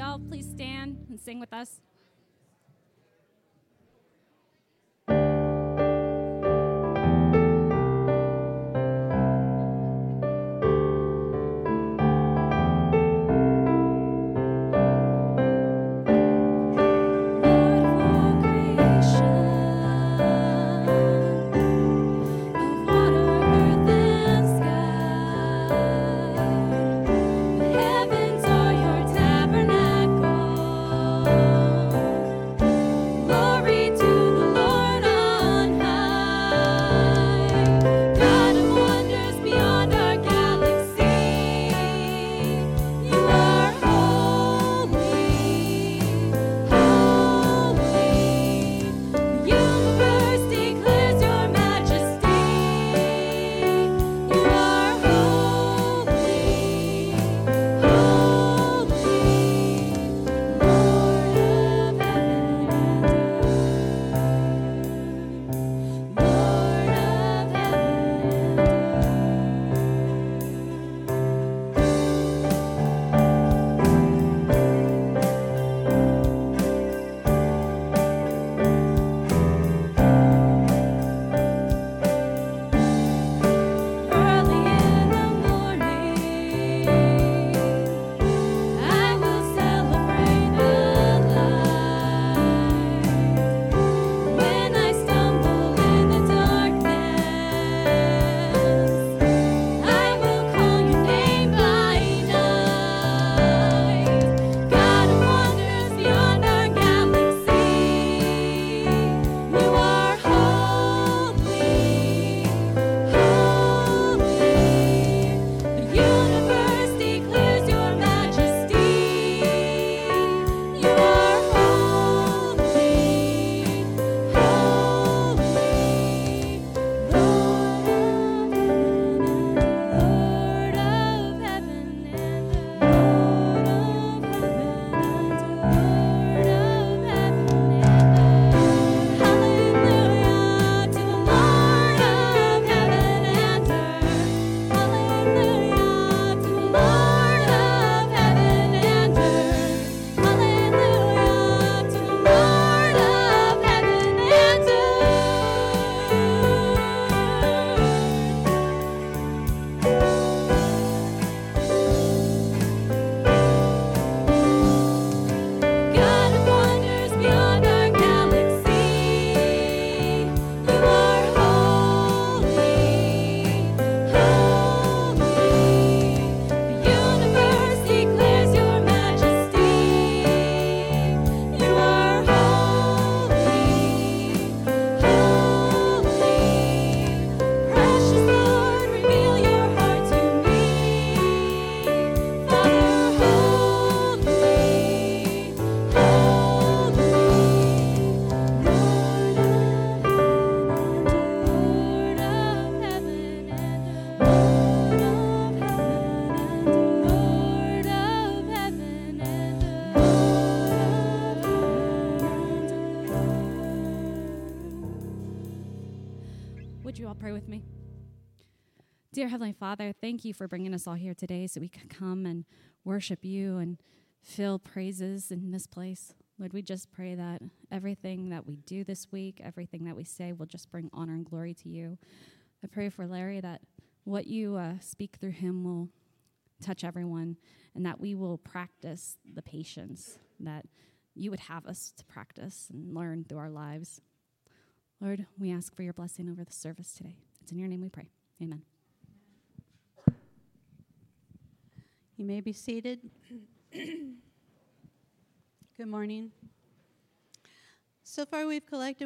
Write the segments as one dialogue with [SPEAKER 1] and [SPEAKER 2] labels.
[SPEAKER 1] well, please stand and sing with us. Would you all pray with me? Dear Heavenly Father, thank you for bringing us all here today so we could come and worship you and feel praises in this place. Lord, we just pray that everything that we do this week, everything that we say will just bring honor and glory to you. I pray for Larry that what you speak through him will touch everyone and that we will practice the patience that you would have us to practice and learn through our lives. Lord, we ask for your blessing over the service today. It's in your name we pray. Amen.
[SPEAKER 2] You may be seated. Good morning. So far, we've collected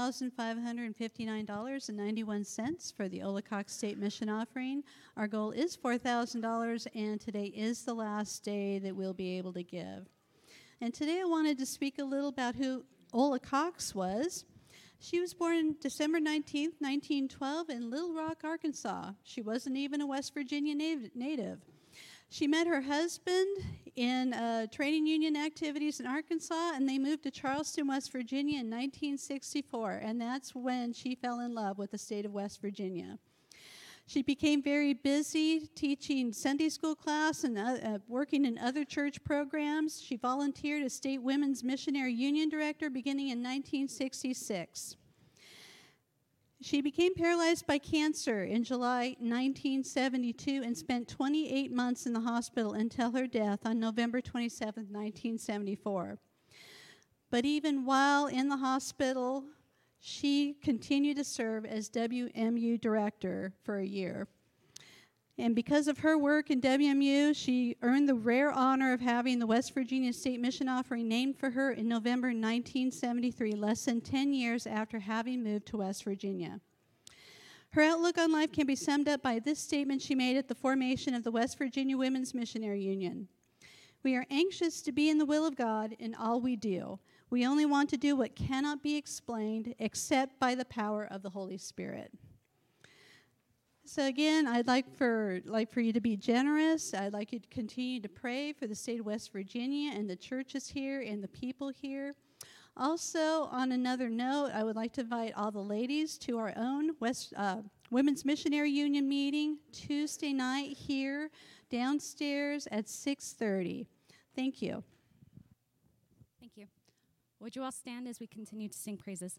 [SPEAKER 2] $1,559.91 for the Ola Cox State Mission Offering. Our goal is $4,000, and today is the last day that we'll be able to give. And today I wanted to speak a little about who Ola Cox was. She was born December 19th, 1912 in Little Rock, Arkansas. She wasn't even a West Virginia native. She met her husband in training union activities in Arkansas, and they moved to Charleston, West Virginia in 1964, and that's when she fell in love with the state of West Virginia. She became very busy teaching Sunday school class and working in other church programs. She volunteered as State Women's Missionary Union Director beginning in 1966. She became paralyzed by cancer in July 1972 and spent 28 months in the hospital until her death on November 27, 1974. But even while in the hospital, she continued to serve as WMU director for a year. And because of her work in WMU, she earned the rare honor of having the West Virginia State Mission Offering named for her in November 1973, less than 10 years after having moved to West Virginia. Her outlook on life can be summed up by this statement she made at the formation of the West Virginia Women's Missionary Union. "We are anxious to be in the will of God in all we do. We only want to do what cannot be explained except by the power of the Holy Spirit." So again, I'd like for you to be generous. I'd like you to continue to pray for the state of West Virginia and the churches here and the people here. Also, on another note, I would like to invite all the ladies to our own Women's Missionary Union meeting Tuesday night here downstairs at 6:30. Thank you.
[SPEAKER 1] Thank you. Would you all stand as we continue to sing praises?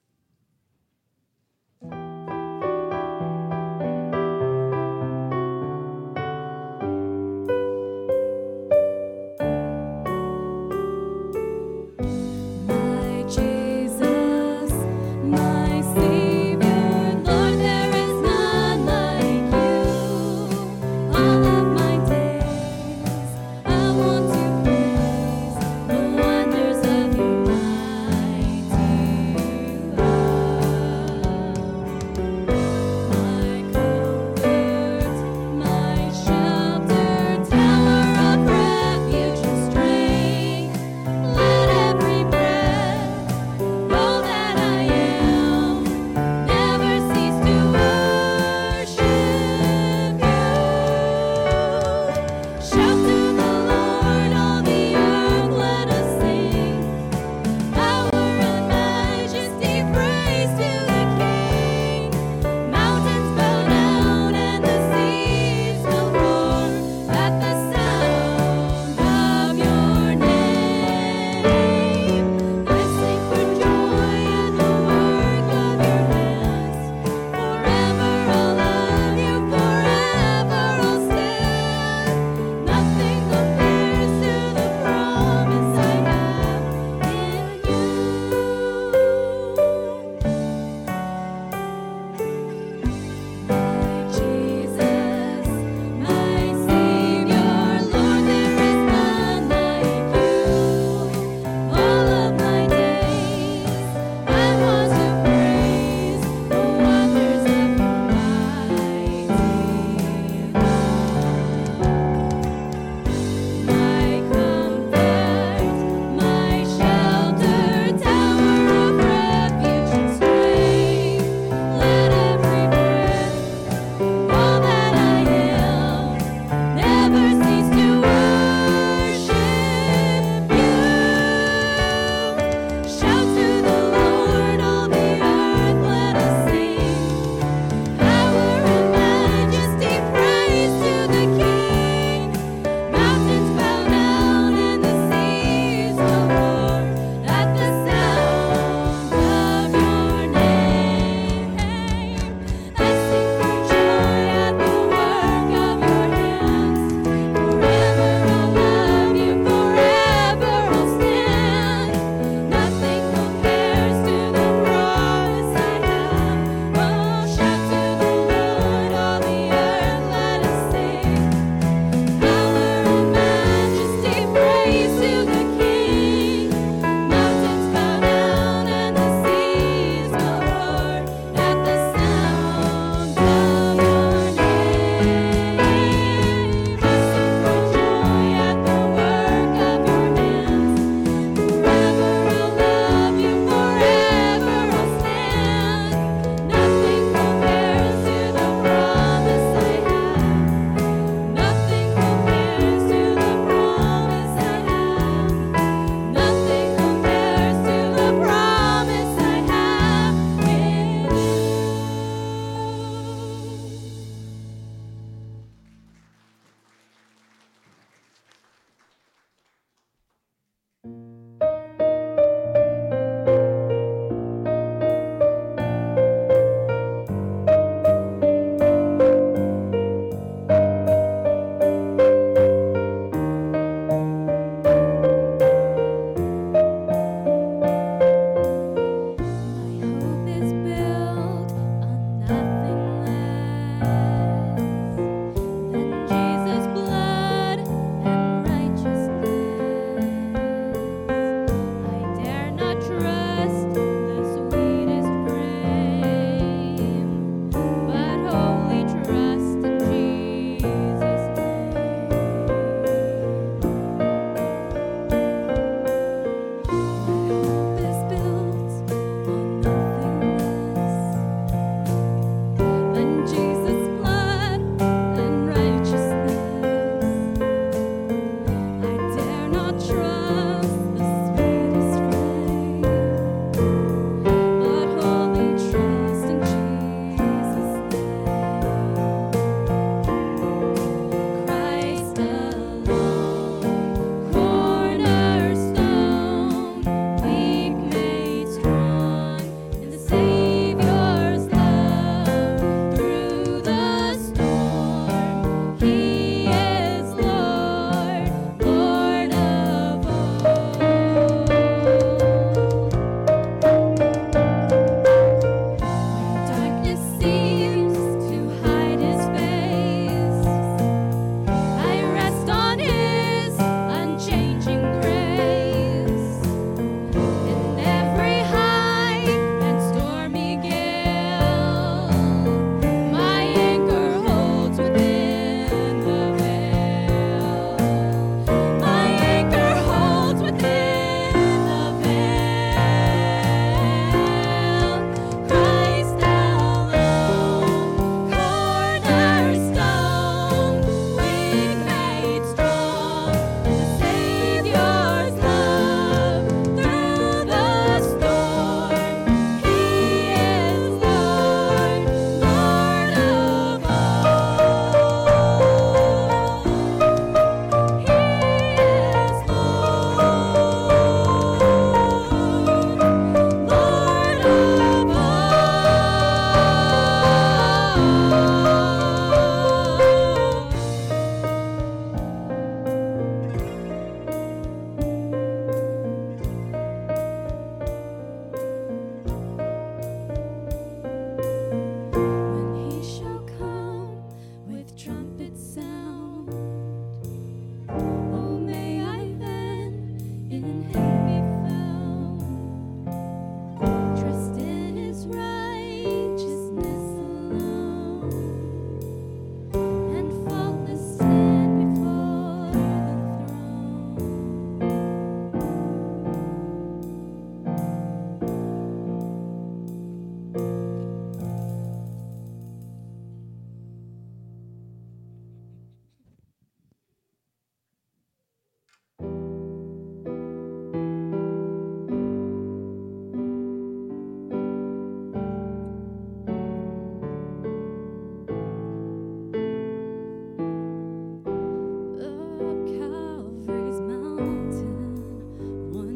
[SPEAKER 3] Wonders of your mighty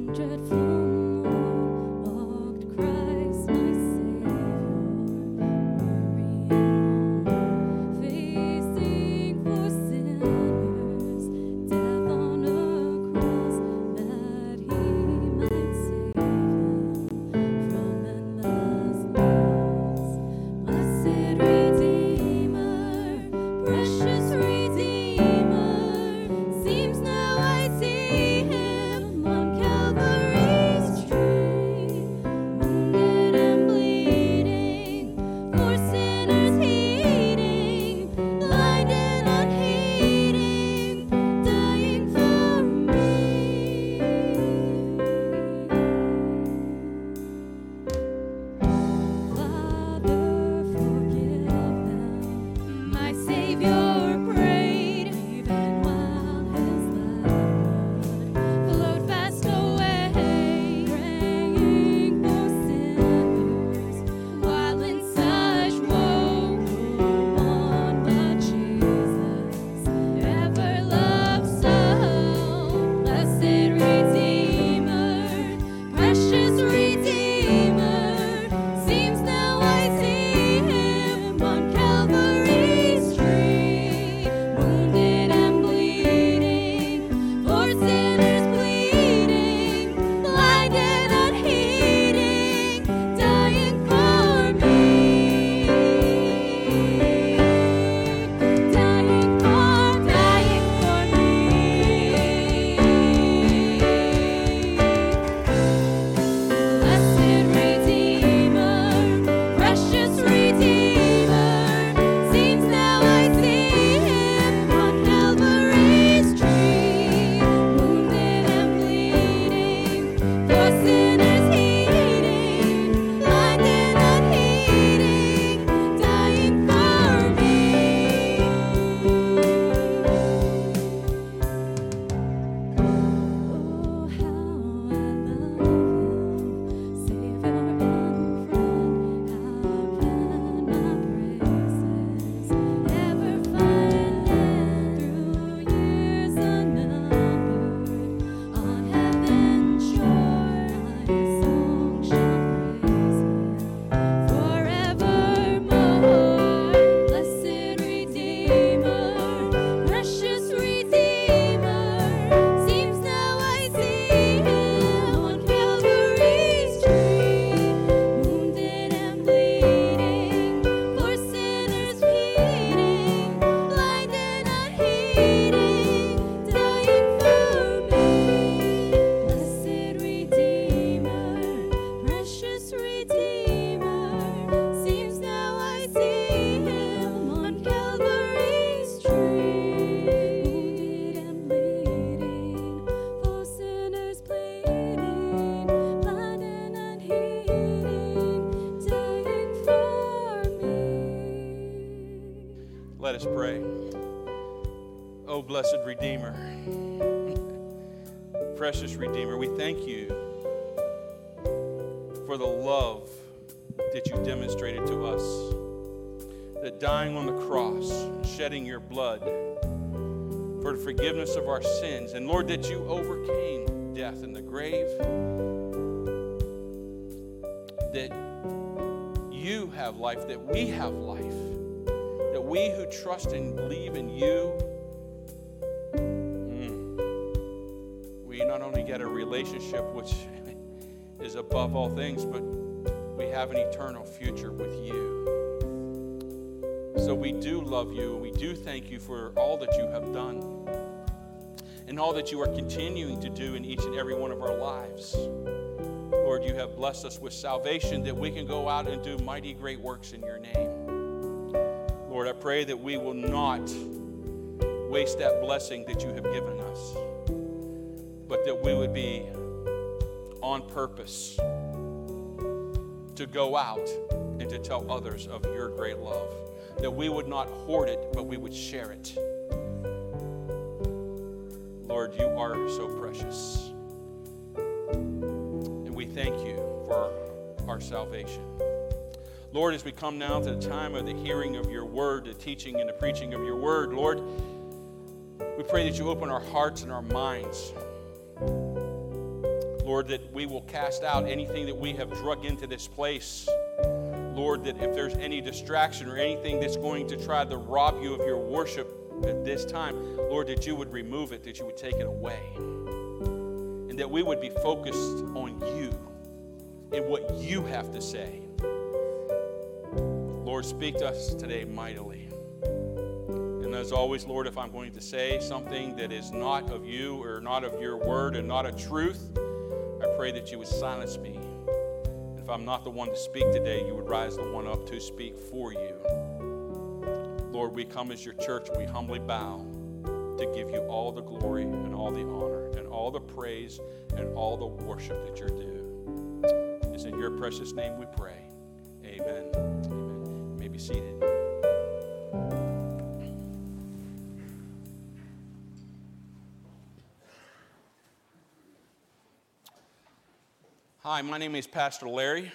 [SPEAKER 3] Let us pray. Oh, blessed Redeemer, precious Redeemer, we thank you for the love that you demonstrated to us, that dying on the cross, shedding your blood for the forgiveness of our sins, and Lord, that you overcame death in the grave, that you have life, that we have life, that we who trust and believe in you, we not only get a relationship which is above all things, but we have an eternal future with you. So we do love you, and we do thank you for all that you have done and all that you are continuing to do in each and every one of our lives. Lord, you have blessed us with salvation that we can go out and do mighty great works in your name. Lord, I pray that we will not waste that blessing that you have given us, but that we would be on purpose to go out and to tell others of your great love. That we would not hoard it, but we would share it. Lord, you are so precious. And we thank you for our salvation. Lord, as we come now to the time of the hearing of your word, the teaching and the preaching of your word, Lord, we pray that you open our hearts and our minds. Lord, that we will cast out anything that we have drug into this place. Lord, that if there's any distraction or anything that's going to try to rob you of your worship at this time, Lord, that you would remove it, that you would take it away. And that we would be focused on you and what you have to say. Lord, speak to us today mightily. And as always, Lord, if I'm going to say something that is not of you or not of your word and not a truth, I pray that you would silence me. And if I'm not the one to speak today, you would rise the one up to speak for you. Lord, we come as your church. We humbly bow to give you all the glory and all the honor and all the praise and all the worship that you're due. It's in your precious name we pray. Amen. Amen. You may be seated. Hi, my name is Pastor Larry.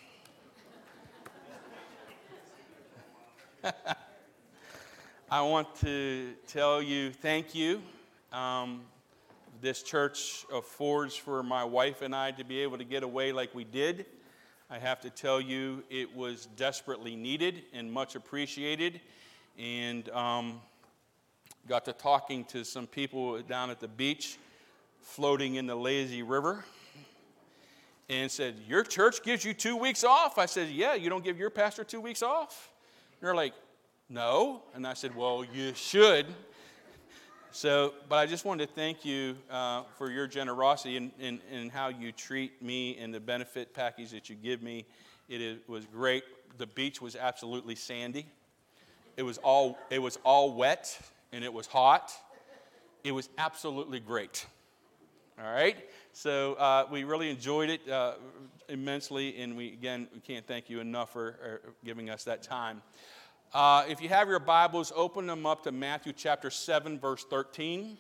[SPEAKER 3] I want to tell you thank you. This church affords for my wife and I to be able to get away like we did. I have to tell you it was desperately needed and much appreciated. And got to talking to some people down at the beach floating in the lazy river. And said, your church gives you 2 weeks off? I said, yeah, you don't give your pastor 2 weeks off? And they're like, no. And I said, well, you should. So, but I just wanted to thank you for your generosity and how you treat me and the benefit package that you give me. It was great. The beach was absolutely sandy. It was all wet, and it was hot. It was absolutely great. All right? So we really enjoyed it immensely, and we can't thank you enough for giving us that time. If you have your Bibles, open them up to Matthew chapter 7, verse 13.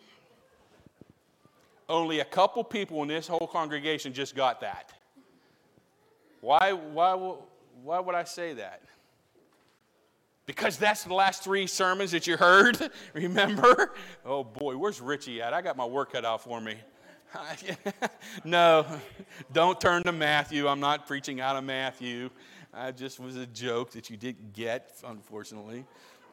[SPEAKER 3] Only a couple people in this whole congregation just got that. Why would I say that? Because that's the last 3 sermons that you heard, remember? Oh boy, where's Richie at? I got my work cut out for me. No, don't turn to Matthew. I'm not preaching out of Matthew. I just was a joke that you didn't get, unfortunately.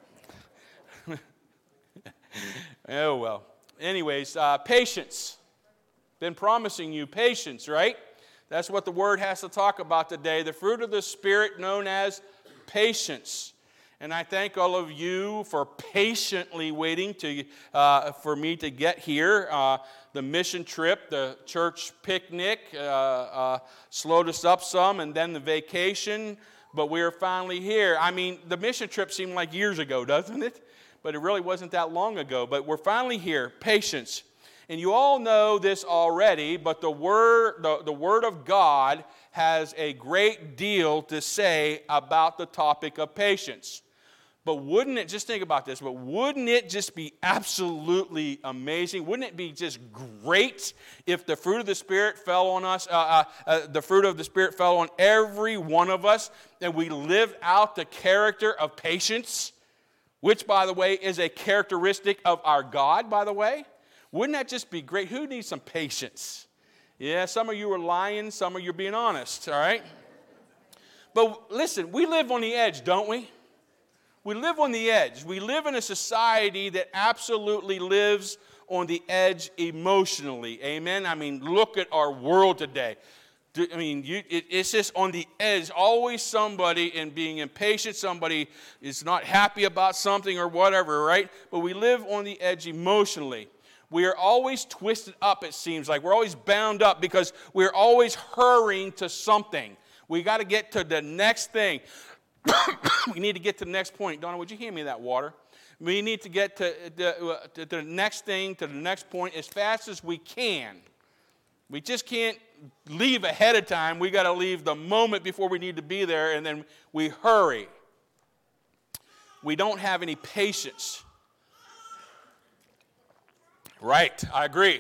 [SPEAKER 3] Oh, well. Anyways, patience. Been promising you patience, right? That's what the word has to talk about today. The fruit of the Spirit known as patience. And I thank all of you for patiently waiting for me to get here. The mission trip, the church picnic slowed us up some, and then the vacation. But we are finally here. I mean, the mission trip seemed like years ago, doesn't it? But it really wasn't that long ago. But we're finally here. Patience. And you all know this already, but the Word of God has a great deal to say about the topic of patience. But wouldn't it, just think about this, but wouldn't it just be absolutely amazing? Wouldn't it be just great if the fruit of the Spirit fell on us, the fruit of the Spirit fell on every one of us, and we lived out the character of patience, which, by the way, is a characteristic of our God, by the way? Wouldn't that just be great? Who needs some patience? Yeah, some of you are lying, some of you are being honest, all right? But listen, we live on the edge, don't we? We live on the edge. We live in a society that absolutely lives on the edge emotionally. Amen? I mean, look at our world today. I mean, it's just on the edge. Always somebody and being impatient. Somebody is not happy about something or whatever, right? But we live on the edge emotionally. We are always twisted up, it seems like. We're always bound up because we're always hurrying to something. We got to get to the next thing. We need to get to the next point. Donna, would you hand me that water? We need to get to the next thing, to the next point as fast as we can. We just can't leave ahead of time. We got to leave the moment before we need to be there, and then we hurry. We don't have any patience. Right, I agree.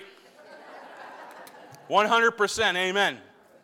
[SPEAKER 3] 100%, amen.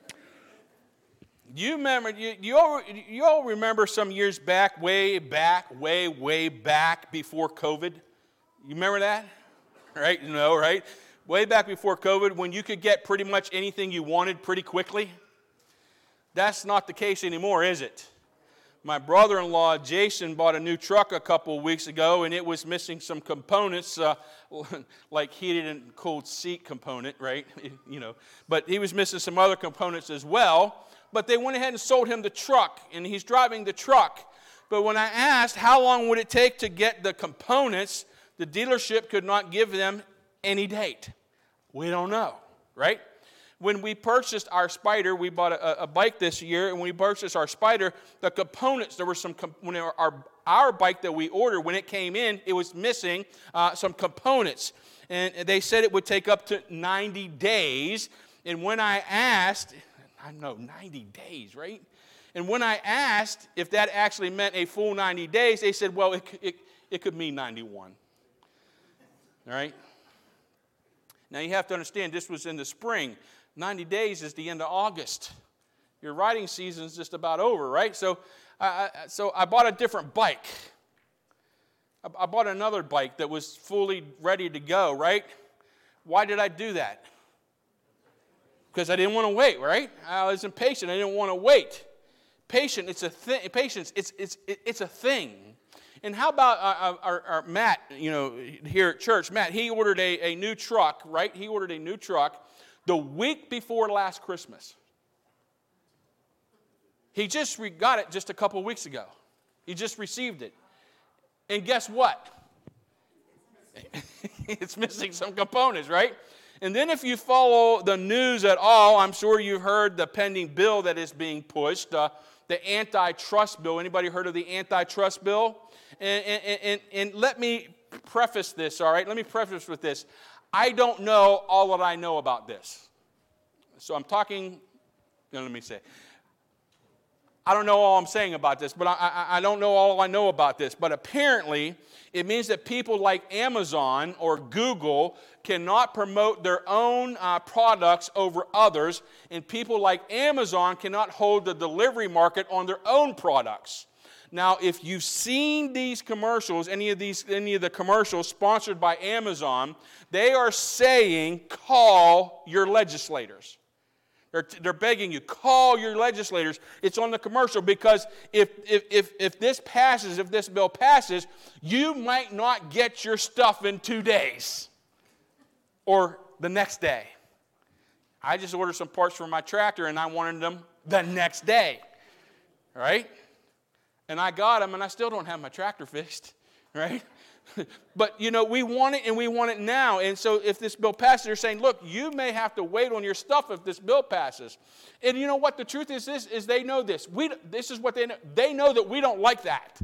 [SPEAKER 3] You remember? You all remember some years back, way back before COVID? You remember that? Right? No, right? way back before COVID, when you could get pretty much anything you wanted pretty quickly? That's not the case anymore, is it? My brother-in-law, Jason, bought a new truck a couple of weeks ago, and it was missing some components, like heated and cooled seat component, right? But he was missing some other components as well. But they went ahead and sold him the truck, and he's driving the truck. But when I asked how long would it take to get the components, the dealership could not give them any date. We don't know, right? When we purchased our Spider, we bought a bike this year, and when we purchased our Spider, the components, there were some, when our bike that we ordered, when it came in, it was missing some components. And they said it would take up to 90 days. And when I asked, 90 days, right? And when I asked if that actually meant a full 90 days, they said, well, it could mean 91. All right? Now, you have to understand, this was in the spring. 90 days is the end of August. Your riding season is just about over, right? So I bought a different bike. I bought another bike that was fully ready to go, right? Why did I do that? Because I didn't want to wait, right? I was impatient. I didn't want to wait. Patience, it's a thing. And how about our Matt, here at church? Matt, he ordered a new truck, right? He ordered a new truck the week before last Christmas. He just got it just a couple of weeks ago. He just received it. And guess what? It's missing some components, right? And then if you follow the news at all, I'm sure you've heard the pending bill that is being pushed, the antitrust bill. Anybody heard of the antitrust bill? And let me preface this, all right? Let me preface with this. I don't know all that I know about this. So I'm talking, let me say, I don't know all I'm saying about this, but I don't know all I know about this. But apparently, it means that people like Amazon or Google cannot promote their own products over others, and people like Amazon cannot hold the delivery market on their own products. Now, if you've seen these commercials, any of the commercials sponsored by Amazon, they are saying, call your legislators. They're begging you, call your legislators. It's on the commercial because if this passes, if this bill passes, you might not get your stuff in 2 days or the next day. I just ordered some parts for my tractor and I wanted them the next day, right? And I got them, and I still don't have my tractor fixed, right? But, we want it, and we want it now. And so if this bill passes, they're saying, look, you may have to wait on your stuff if this bill passes. And you know what? The truth is this, is they know this. This is what they know. They know that we don't like that.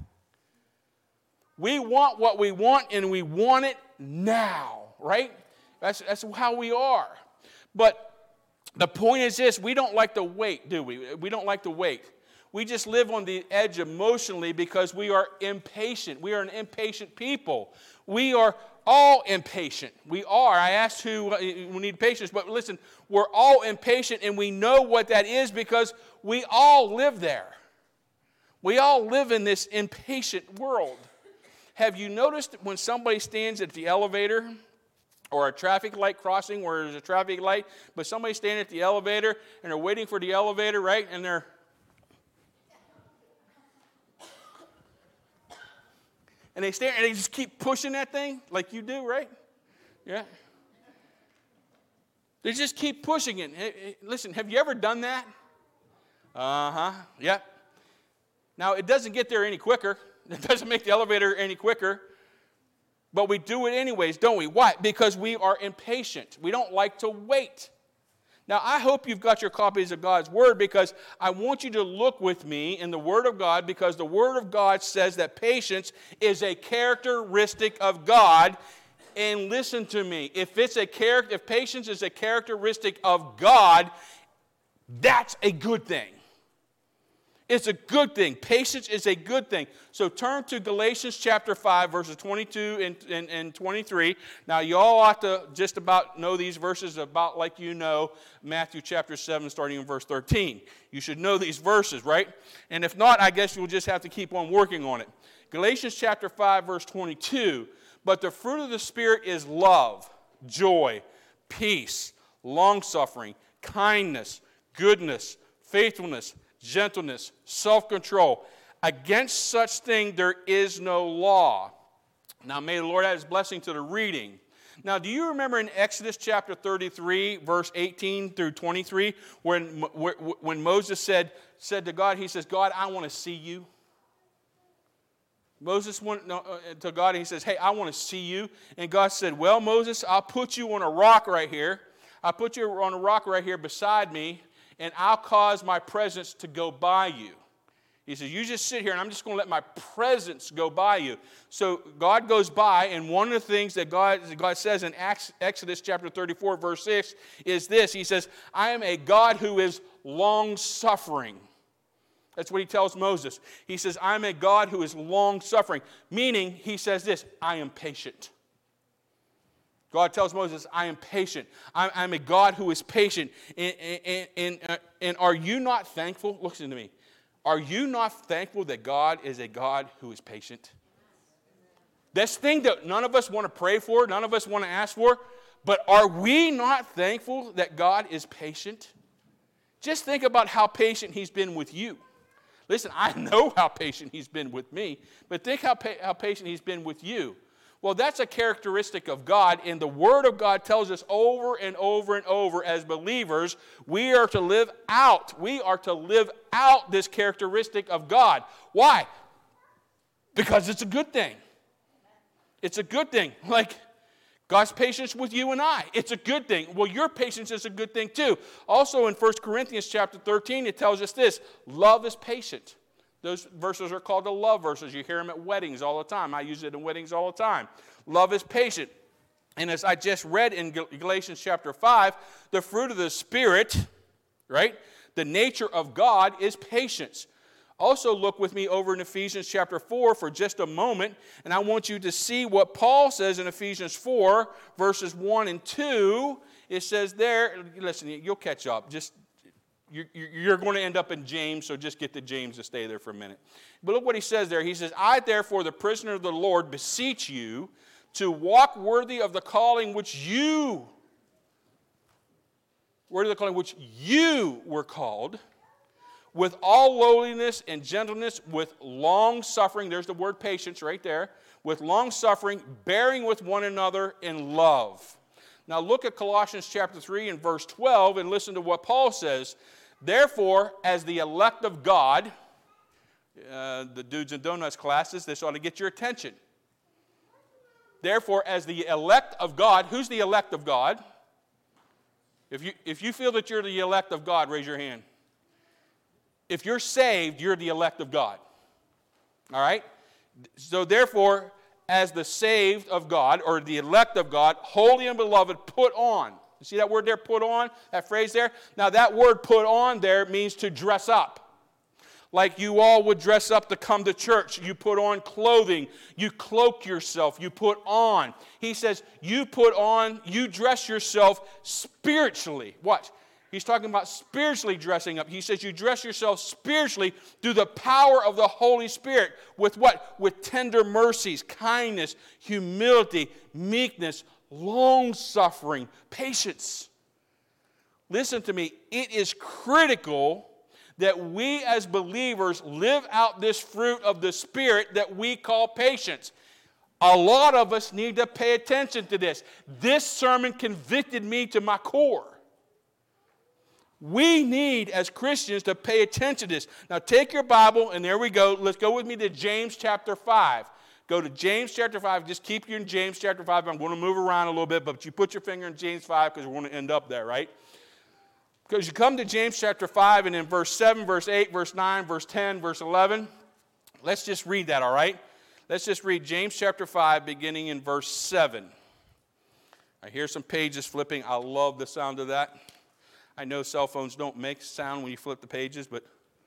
[SPEAKER 3] We want what we want, and we want it now, right? That's how we are. But the point is this, we don't like to wait, do we? We don't like to wait. We just live on the edge emotionally because we are impatient. We are an impatient people. We are all impatient. We are. I asked who need patience, but listen, we're all impatient, and we know what that is because we all live there. We all live in this impatient world. Have you noticed when somebody stands at the elevator or a traffic light crossing where there's a traffic light, but somebody's standing at the elevator and they're waiting for the elevator, right? And they stand and they just keep pushing that thing like you do, right? Yeah. They just keep pushing it. Hey, listen, have you ever done that? Yeah. Now, it doesn't get there any quicker. It doesn't make the elevator any quicker. But we do it anyways, don't we? Why? Because we are impatient. We don't like to wait. Now, I hope you've got your copies of God's Word because I want you to look with me in the Word of God because the Word of God says that patience is a characteristic of God. And listen to me, if patience is a characteristic of God, that's a good thing. It's a good thing. Patience is a good thing. So turn to Galatians chapter 5, verses 22 and 23. Now, you all ought to just about know these verses about like you know Matthew chapter 7, starting in verse 13. You should know these verses, right? And if not, I guess you'll just have to keep on working on it. Galatians chapter 5, verse 22. But the fruit of the Spirit is love, joy, peace, long-suffering, kindness, goodness, faithfulness, gentleness, self-control. Against such thing there is no law. Now may the Lord add his blessing to the reading. Now, do you remember in Exodus chapter 33, verse 18 through 23, when Moses said to God, he says, God, I want to see you. Moses went to God and he says, hey, I want to see you. And God said, well, Moses, I'll put you on a rock right here. I'll put you on a rock right here beside me, and I'll cause my presence to go by you. He says, you just sit here, and I'm just going to let my presence go by you. So God goes by, and one of the things that God says in Exodus chapter 34, verse 6, is this. He says, I am a God who is long-suffering. That's what he tells Moses. He says, I'm a God who is long-suffering. Meaning, he says this, I am patient. God tells Moses, I am patient. I'm a God who is patient. And are you not thankful? Listen to me. Are you not thankful that God is a God who is patient? This thing that none of us want to pray for, none of us want to ask for, but are we not thankful that God is patient? Just think about how patient he's been with you. Listen, I know how patient he's been with me, but think how patient he's been with you. Well, that's a characteristic of God, and the Word of God tells us over and over and over as believers, we are to live out this characteristic of God. Why? Because it's a good thing. It's a good thing. Like God's patience with you and I. It's a good thing. Well, your patience is a good thing too. Also in 1 Corinthians chapter 13, it tells us this, love is patient. Those verses are called the love verses. You hear them at weddings all the time. I use it in weddings all the time. Love is patient. And as I just read in Galatians chapter 5, the fruit of the Spirit, right? The nature of God is patience. Also look with me over in Ephesians chapter 4 for just a moment, and I want you to see what Paul says in Ephesians 4, verses 1 and 2. It says there, listen, you'll catch up. You're going to end up in James, so just get to James to stay there for a minute. But look what he says there. He says, I therefore, the prisoner of the Lord, beseech you to walk worthy of the calling which you were called, with all lowliness and gentleness, with long suffering. There's the word patience right there. With long suffering, bearing with one another in love. Now look at Colossians chapter 3 and verse 12 and listen to what Paul says. Therefore, as the elect of God, the Dudes and Donuts classes, this ought to get your attention. Therefore, as the elect of God, who's the elect of God? If you feel that you're the elect of God, raise your hand. If you're saved, you're the elect of God. All right? So therefore, as the saved of God, or the elect of God, holy and beloved, put on. You see that word there, put on? That phrase there? Now that word put on there means to dress up. Like you all would dress up to come to church. You put on clothing. You cloak yourself. You put on. He says you put on, you dress yourself spiritually. What? He's talking about spiritually dressing up. He says you dress yourself spiritually through the power of the Holy Spirit. With what? With tender mercies, kindness, humility, meekness, long-suffering, patience. Listen to me. It is critical that we as believers live out this fruit of the Spirit that we call patience. A lot of us need to pay attention to this. This sermon convicted me to my core. We need, as Christians, to pay attention to this. Now, take your Bible, and there we go. Let's go with me to James chapter 5. Go to James chapter 5. Just keep you in James chapter 5. I'm going to move around a little bit, but you put your finger in James 5 because we're going to end up there, right? Because you come to James chapter 5, and in verse 7, verse 8, verse 9, verse 10, verse 11. Let's just read that, all right? Let's just read James chapter 5, beginning in verse 7. I hear some pages flipping. I love the sound of that. I know cell phones don't make sound when you flip the pages, but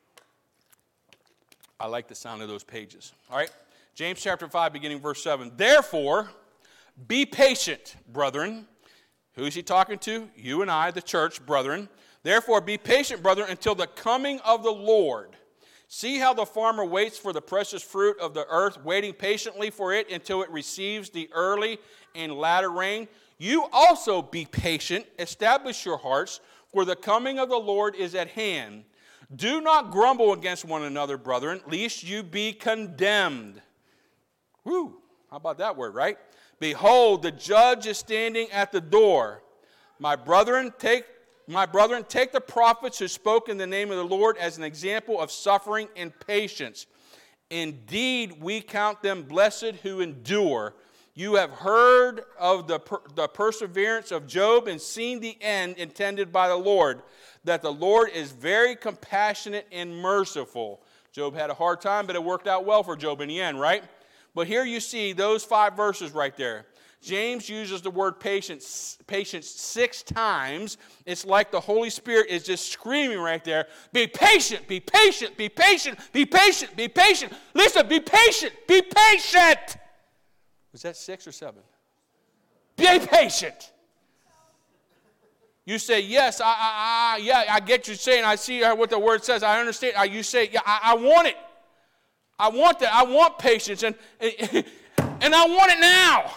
[SPEAKER 3] I like the sound of those pages. All right? James chapter 5, beginning verse 7. Therefore, be patient, brethren. Who is he talking to? You and I, the church, brethren. Therefore, be patient, brethren, until the coming of the Lord. See how the farmer waits for the precious fruit of the earth, waiting patiently for it until it receives the early and latter rain. You also be patient, establish your hearts, for the coming of the Lord is at hand. Do not grumble against one another, brethren, lest you be condemned. Woo! How about that word, right? Behold, the judge is standing at the door. My brethren, take the prophets who spoke in the name of the Lord as an example of suffering and patience. Indeed, we count them blessed who endure. You have heard of the perseverance of Job and seen the end intended by the Lord, that the Lord is very compassionate and merciful. Job had a hard time, but it worked out well for Job in the end, right? But here you see those 5 verses right there. James uses the word patience 6 times. It's like the Holy Spirit is just screaming right there. Be patient, be patient, be patient, be patient, be patient. Listen, be patient, be patient. Was that 6 or 7? Be patient. You say, yes, I get you saying. I see what the word says. I understand. You say, yeah, I want it. I want that. I want patience, and I want it now.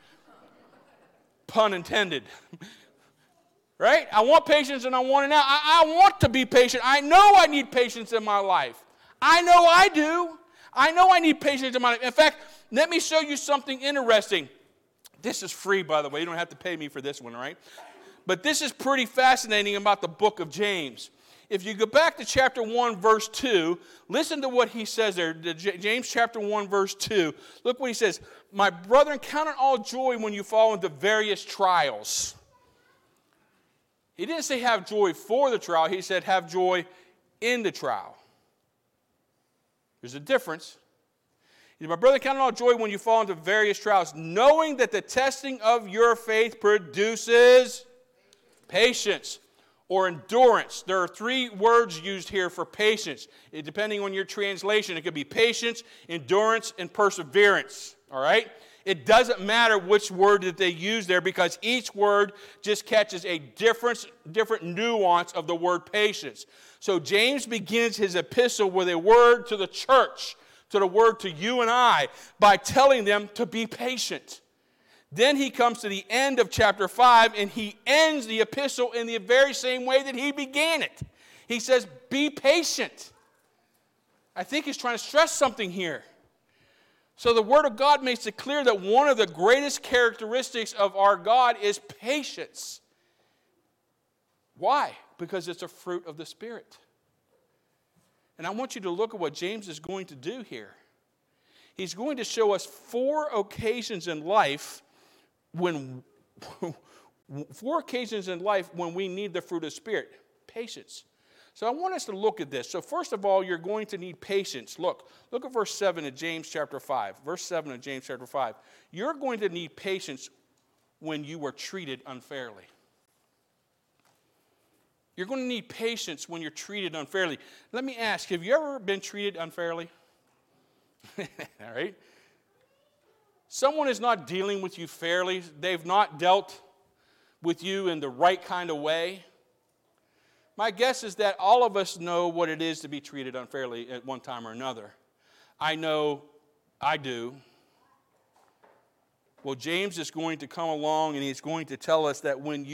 [SPEAKER 3] Pun intended. Right? I want patience and I want it now. I want to be patient. I know I need patience in my life. I know I do. I know I need patience in my life. In fact, let me show you something interesting. This is free, by the way. You don't have to pay me for this one, right? But this is pretty fascinating about the book of James. If you go back to chapter 1, verse 2, listen to what he says there. James chapter 1, verse 2. Look what he says. My brethren, count it all joy when you fall into various trials. He didn't say have joy for the trial. He said have joy in the trial. There's a difference. He said, my brother, count it all joy when you fall into various trials, knowing that the testing of your faith produces patience. Or endurance. There are 3 words used here for patience. Depending on your translation, it could be patience, endurance, and perseverance. All right? It doesn't matter which word that they use there because each word just catches a different nuance of the word patience. So James begins his epistle with a word to the church, to the word to you and I, by telling them to be patient. Then he comes to the end of chapter 5, and he ends the epistle in the very same way that he began it. He says, be patient. I think he's trying to stress something here. So the Word of God makes it clear that one of the greatest characteristics of our God is patience. Why? Because it's a fruit of the Spirit. And I want you to look at what James is going to do here. He's going to show us 4 occasions in life when we need the fruit of the Spirit. Patience. So I want us to look at this. So first of all, you're going to need patience. Look at verse 7 of James chapter 5. Verse 7 of James chapter 5. You're going to need patience when you were treated unfairly. You're going to need patience when you're treated unfairly. Let me ask, have you ever been treated unfairly? All right. Someone is not dealing with you fairly. They've not dealt with you in the right kind of way. My guess is that all of us know what it is to be treated unfairly at one time or another. I know I do. Well, James is going to come along and he's going to tell us that when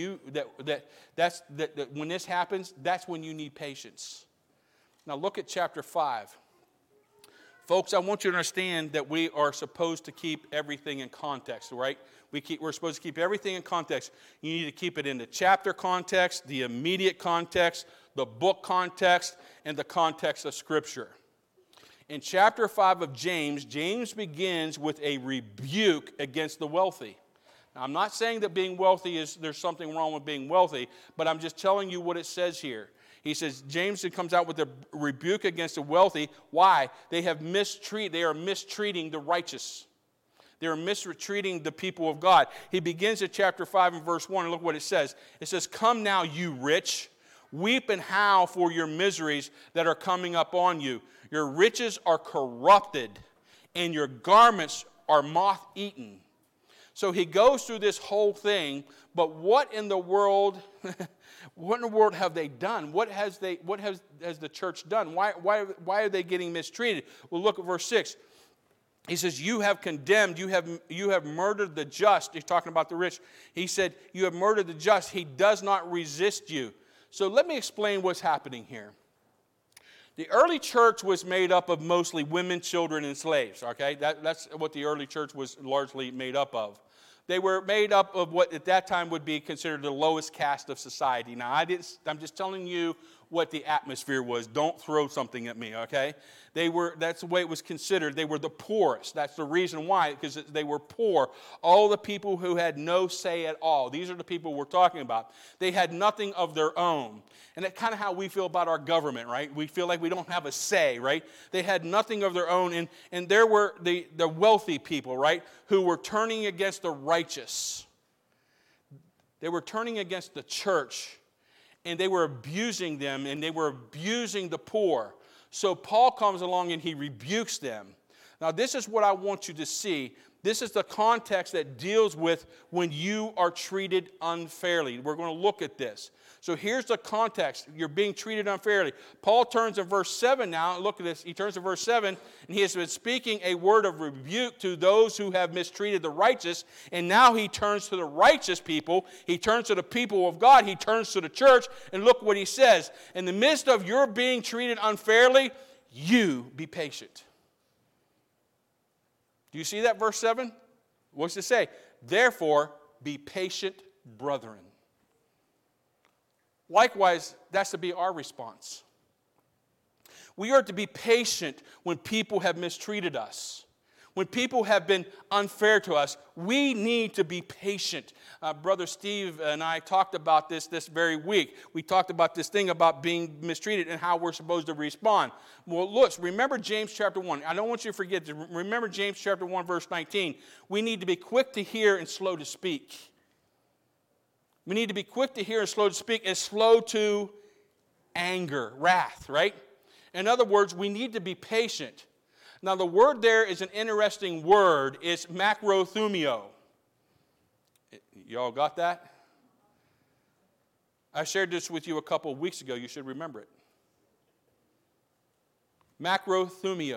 [SPEAKER 3] when this happens, that's when you need patience. Now look at chapter 5. Folks, I want you to understand that we are supposed to keep everything in context, right? We're supposed to keep everything in context. You need to keep it in the chapter context, the immediate context, the book context, and the context of Scripture. In chapter 5 of James, James begins with a rebuke against the wealthy. Now, I'm not saying that being wealthy there's something wrong with being wealthy, but I'm just telling you what it says here. He says, James comes out with a rebuke against the wealthy. Why? They are mistreating the righteous. They are mistreating the people of God. He begins at chapter 5 and verse 1, and look what it says. It says, come now, you rich, weep and howl for your miseries that are coming up on you. Your riches are corrupted, and your garments are moth-eaten. So he goes through this whole thing, but what in the world... What in the world have they done? What has the church done? Why are they getting mistreated? Well, look at verse 6. He says, you have condemned, you have murdered the just. He's talking about the rich. He said, you have murdered the just. He does not resist you. So let me explain what's happening here. The early church was made up of mostly women, children, and slaves. Okay, that's what the early church was largely made up of. They were made up of what at that time would be considered the lowest caste of society. Now, I'm just telling you what the atmosphere was. Don't throw something at me, okay? That's the way it was considered. They were the poorest. That's the reason why, because they were poor. All the people who had no say at all. These are the people we're talking about. They had nothing of their own. And that's kind of how we feel about our government, right? We feel like we don't have a say, right? They had nothing of their own. And there were the wealthy people, right, who were turning against the righteous. They were turning against the church. And they were abusing them, and they were abusing the poor. So Paul comes along and he rebukes them. Now, this is what I want you to see. This is the context that deals with when you are treated unfairly. We're going to look at this. So here's the context. You're being treated unfairly. Paul turns in verse 7 now. Look at this. He turns to verse 7, and he has been speaking a word of rebuke to those who have mistreated the righteous. And now he turns to the righteous people. He turns to the people of God. He turns to the church. And look what he says. In the midst of your being treated unfairly, you be patient. Do you see that, verse 7? What's it say? Therefore, be patient, brethren. Likewise, that's to be our response. We are to be patient when people have mistreated us. When people have been unfair to us, we need to be patient. Brother Steve and I talked about this very week. We talked about this thing about being mistreated and how we're supposed to respond. Well, look, remember James chapter 1. I don't want you to forget to remember James chapter 1, verse 19. We need to be quick to hear and slow to speak. We need to be quick to hear and slow to speak and slow to anger, wrath, right? In other words, we need to be patient. Now, the word there is an interesting word. It's macrothumio. Y'all got that? I shared this with you a couple of weeks ago. You should remember it. Macrothumio.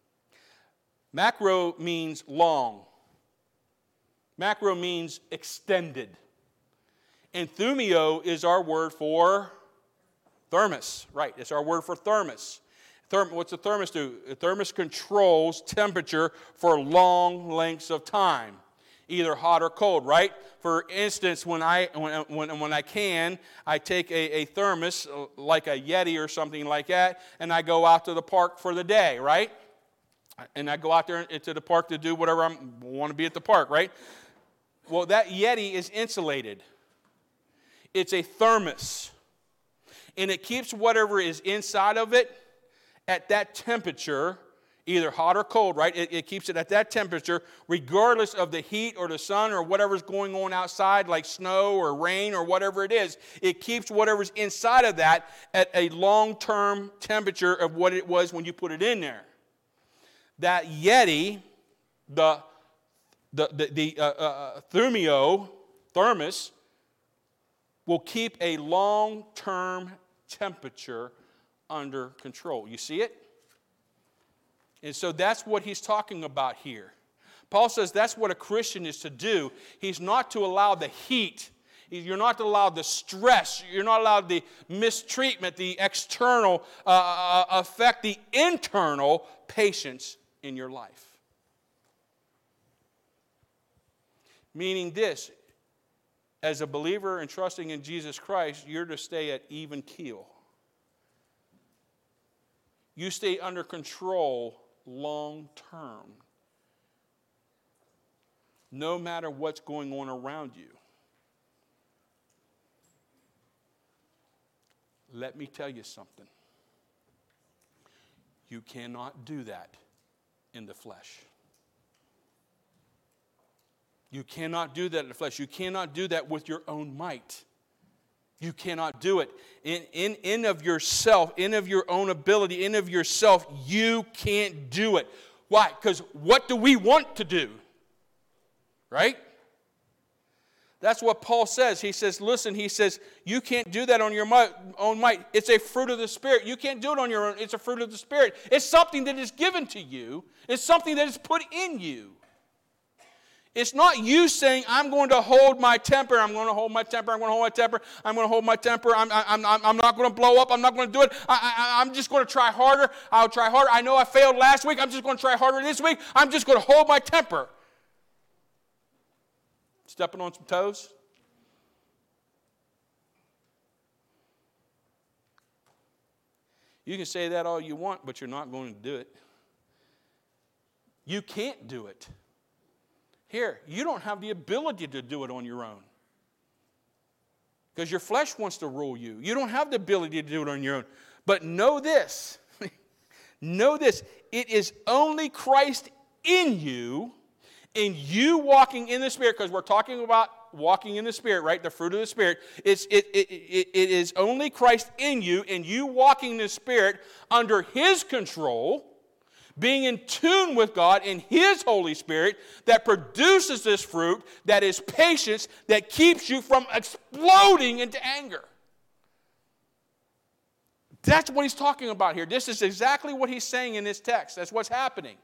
[SPEAKER 3] Macro means long. Macro means extended. And thumio is our word for thermos. Right, it's our word for thermos. What's a thermos do? A thermos controls temperature for long lengths of time, either hot or cold, right? For instance, when I can, I take a thermos, like a Yeti or something like that, and I go out to the park for the day, right? And I go out there to the park to do whatever I want to be at the park, right? Well, that Yeti is insulated. It's a thermos. And it keeps whatever is inside of it at that temperature, either hot or cold, right? It keeps it at that temperature, regardless of the heat or the sun or whatever's going on outside, like snow or rain or whatever it is. It keeps whatever's inside of that at a long-term temperature of what it was when you put it in there. That Yeti, the thumio, thermos, will keep a long-term temperature under control. You see it? And so that's what he's talking about here. Paul says that's what a Christian is to do. He's not to allow the heat. You're not to allow the stress. You're not allowed the mistreatment, the external affect the internal patience in your life. Meaning this, as a believer and trusting in Jesus Christ, you're to stay at even keel. You stay under control long term, no matter what's going on around you. Let me tell you something. You cannot do that in the flesh. You cannot do that in the flesh. You cannot do that with your own might. You cannot do it. In of yourself, in of your own ability, in of yourself, you can't do it. Why? Because what do we want to do? Right? That's what Paul says. He says, listen, he says, you can't do that on your own might. It's a fruit of the Spirit. You can't do it on your own. It's a fruit of the Spirit. It's something that is given to you. It's something that is put in you. It's not you saying, I'm going to hold my temper. I'm going to hold my temper. I'm going to hold my temper. I'm going to hold my temper. I'm not going to blow up. I'm not going to do it. I'm just going to try harder. I'll try harder. I know I failed last week. I'm just going to try harder this week. I'm just going to hold my temper. Stepping on some toes. You can say that all you want, but you're not going to do it. You can't do it. Here, you don't have the ability to do it on your own. Because your flesh wants to rule you. You don't have the ability to do it on your own. But know this. Know this. It is only Christ in you, and you walking in the Spirit, because we're talking about walking in the Spirit, right? The fruit of the Spirit. It is only Christ in you, and you walking in the Spirit under His control, being in tune with God and His Holy Spirit, that produces this fruit, that is patience, that keeps you from exploding into anger. That's what he's talking about here. This is exactly what he's saying in this text. That's what's happening.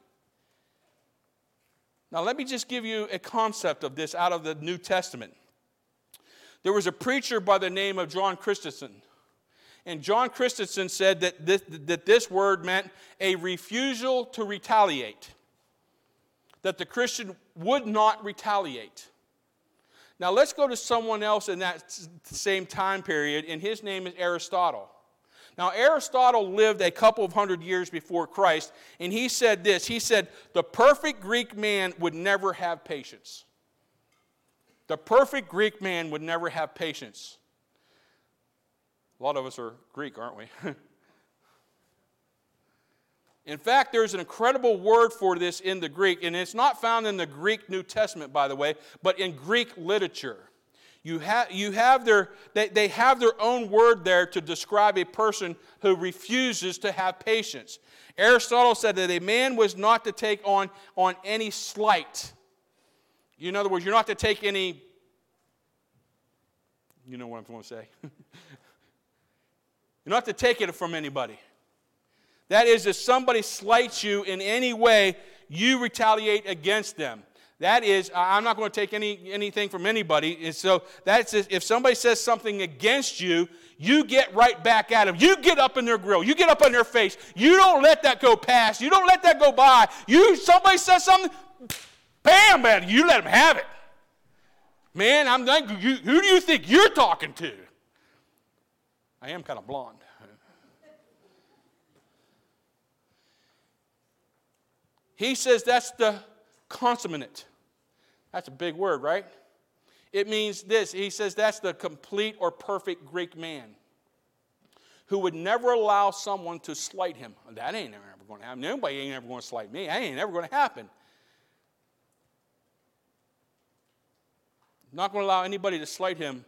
[SPEAKER 3] Now, let me just give you a concept of this out of the New Testament. There was a preacher by the name of John Christensen. And John Christensen said that this word meant a refusal to retaliate. That the Christian would not retaliate. Now, let's go to someone else in that same time period, and his name is Aristotle. Now, Aristotle lived a couple of hundred years before Christ, and he said this. He said, the perfect Greek man would never have patience. The perfect Greek man would never have patience. A lot of us are Greek, aren't we? In fact, there's an incredible word for this in the Greek, and it's not found in the Greek New Testament, by the way, but in Greek literature. They have their own word there to describe a person who refuses to have patience. Aristotle said that a man was not to take on any slight. In other words, you're not to take any, you know what I'm going to say. You're not to take it from anybody. That is, if somebody slights you in any way, you retaliate against them. That is, I'm not going to take anything from anybody. And so that's if somebody says something against you, you get right back at them. You get up in their grill. You get up in their face. You don't let that go past. You don't let that go by. Somebody says something, bam, man, you let them have it. Man, I'm like, who do you think you're talking to? I am kind of blonde. He says that's the consummate. That's a big word, right? It means this. He says that's the complete or perfect Greek man who would never allow someone to slight him. That ain't never going to happen. Nobody ain't ever going to slight me. That ain't never going to happen. Not going to allow anybody to slight him.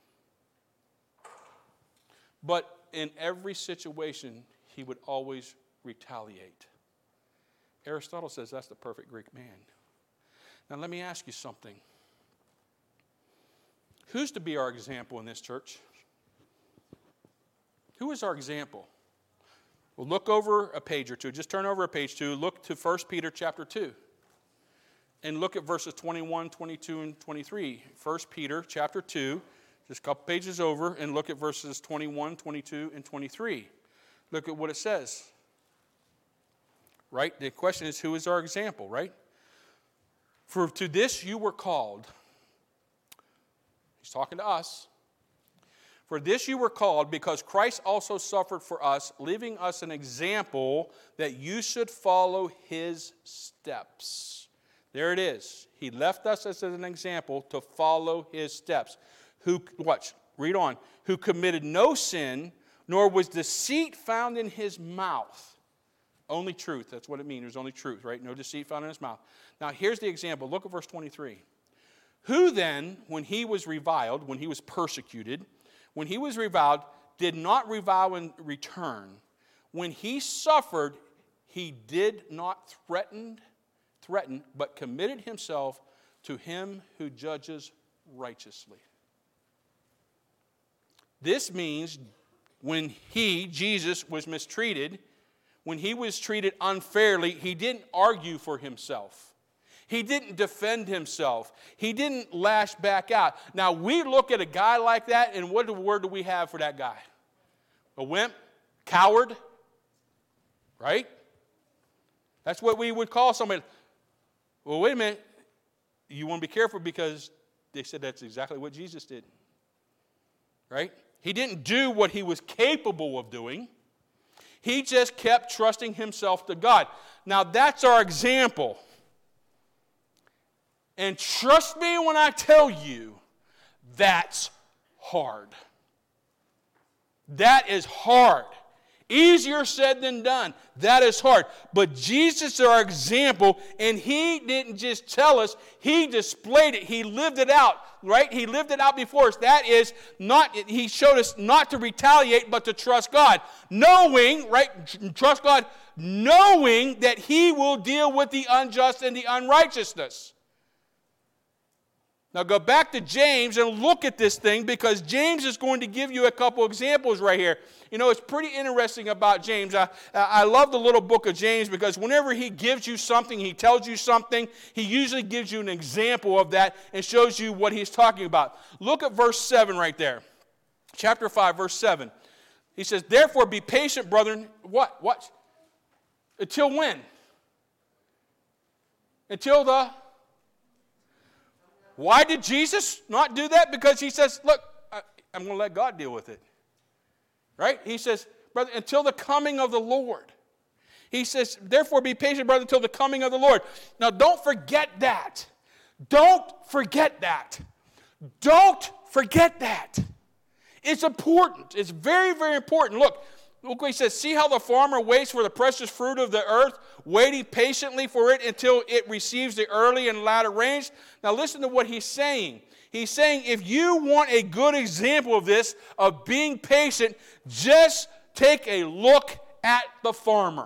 [SPEAKER 3] But in every situation, he would always retaliate. Aristotle says that's the perfect Greek man. Now let me ask you something. Who's to be our example in this church? Who is our example? Well, look over a page or two. Just turn over a page 2. Look to 1 Peter chapter 2. And look at verses 21, 22, and 23. 1 Peter chapter 2, just a couple pages over, and look at verses 21, 22, and 23. Look at what it says. Right? The question is, who is our example, right? For to this you were called. He's talking to us. For this you were called, because Christ also suffered for us, leaving us an example that you should follow His steps. There it is. He left us as an example to follow His steps. Read on. Who committed no sin, nor was deceit found in His mouth. Only truth. That's what it means. There's only truth, right? No deceit found in His mouth. Now, here's the example. Look at verse 23. Who then, when he was reviled, when he was persecuted, when he was reviled, did not revile in return. When he suffered, he did not threaten, but committed himself to Him who judges righteously. This means when he, Jesus, was mistreated, when he was treated unfairly, he didn't argue for himself. He didn't defend himself. He didn't lash back out. Now, we look at a guy like that, and what word do we have for that guy? A wimp? Coward? Right? That's what we would call somebody. Well, wait a minute. You want to be careful because they said that's exactly what Jesus did. Right? He didn't do what he was capable of doing. He just kept trusting himself to God. Now, that's our example. And trust me when I tell you, that's hard. That is hard. Easier said than done. That is hard. But Jesus is our example, and he didn't just tell us, he displayed it. He lived it out, right? He lived it out before us. That is, he showed us not to retaliate, but to trust God. Knowing, right, trust God, knowing that he will deal with the unjust and the unrighteousness. Now go back to James and look at this thing, because James is going to give you a couple examples right here. You know, it's pretty interesting about James. I love the little book of James, because whenever he gives you something, he tells you something, he usually gives you an example of that and shows you what he's talking about. Look at verse 7 right there. Chapter 5, verse 7. He says, therefore be patient, brethren. What? Until when? Until the... Why did Jesus not do that? Because he says, look, I'm going to let God deal with it. Right? He says, brother, until the coming of the Lord. He says, therefore be patient, brother, until the coming of the Lord. Now don't forget that. Don't forget that. Don't forget that. It's important. It's very, very important. Look what he says. See how the farmer waits for the precious fruit of the earth, waiting patiently for it until it receives the early and latter rains. Now listen to what he's saying. He's saying if you want a good example of this, of being patient, just take a look at the farmer.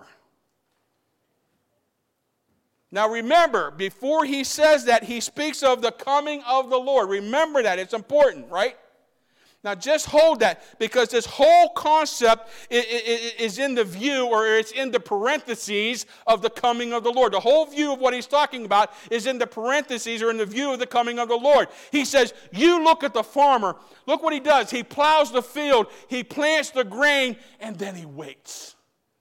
[SPEAKER 3] Now remember, before he says that, he speaks of the coming of the Lord. Remember that. It's important, right? Now just hold that, because this whole concept is in the view, or it's in the parentheses of the coming of the Lord. The whole view of what he's talking about is in the parentheses, or in the view of the coming of the Lord. He says, you look at the farmer. Look what he does. He plows the field. He plants the grain, and then he waits.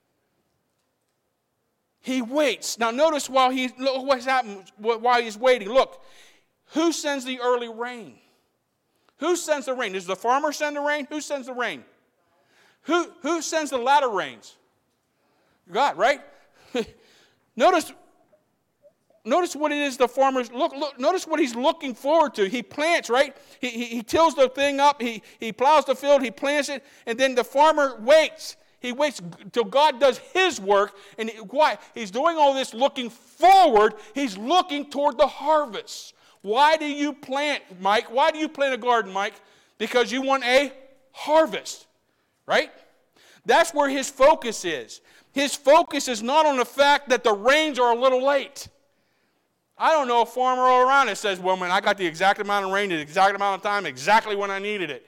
[SPEAKER 3] He waits. Now notice look what's happening while he's waiting. Look, who sends the early rain? Who sends the rain? Does the farmer send the rain? Who sends the rain? Who sends the latter rains? God, right? Notice what it is the farmer's look. Notice what he's looking forward to. He plants, right? He tills the thing up. He plows the field. He plants it, and then the farmer waits. He waits till God does his work. And why? He's doing all this looking forward. He's looking toward the harvest. Why do you plant, Mike? Why do you plant a garden, Mike? Because you want a harvest, right? That's where his focus is. His focus is not on the fact that the rains are a little late. I don't know a farmer all around that says, well, man, I got the exact amount of rain at the exact amount of time, exactly when I needed it.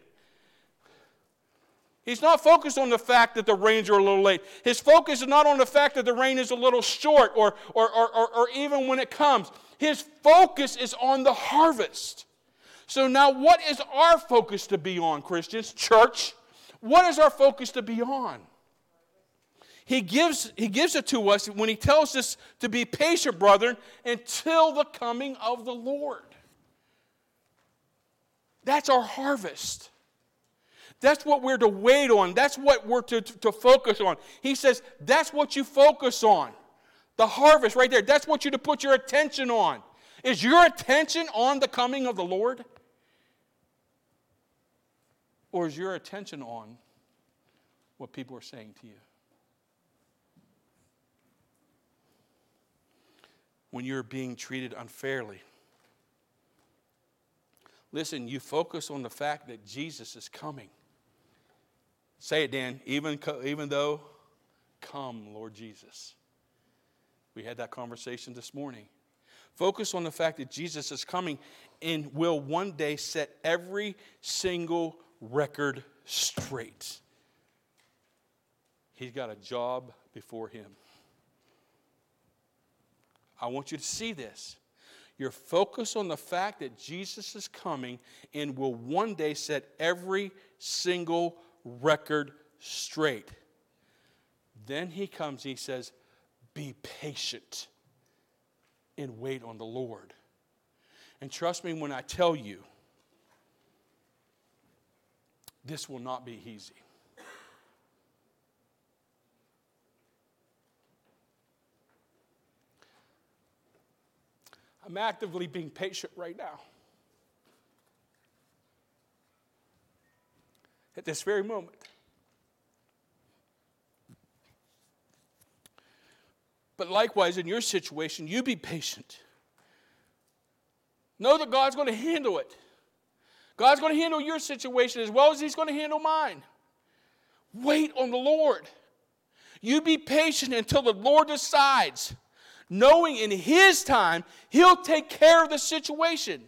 [SPEAKER 3] He's not focused on the fact that the rains are a little late. His focus is not on the fact that the rain is a little short, or even when it comes. His focus is on the harvest. So now what is our focus to be on, Christians? Church, what is our focus to be on? He gives it to us when he tells us to be patient, brethren, until the coming of the Lord. That's our harvest. That's what we're to wait on. That's what we're to focus on. He says that's what you focus on. The harvest right there. That's what you're to put your attention on. Is your attention on the coming of the Lord? Or is your attention on what people are saying to you? When you're being treated unfairly. Listen, you focus on the fact that Jesus is coming. Say it, Dan. Even though, come, Lord Jesus. We had that conversation this morning. Focus on the fact that Jesus is coming and will one day set every single record straight. He's got a job before him. I want you to see this. You're focused on the fact that Jesus is coming and will one day set every single record straight. Then he comes, he says, be patient and wait on the Lord. And trust me when I tell you, this will not be easy. I'm actively being patient right now. At this very moment. But likewise, in your situation, you be patient. Know that God's going to handle it. God's going to handle your situation as well as He's going to handle mine. Wait on the Lord. You be patient until the Lord decides, knowing in His time, He'll take care of the situation.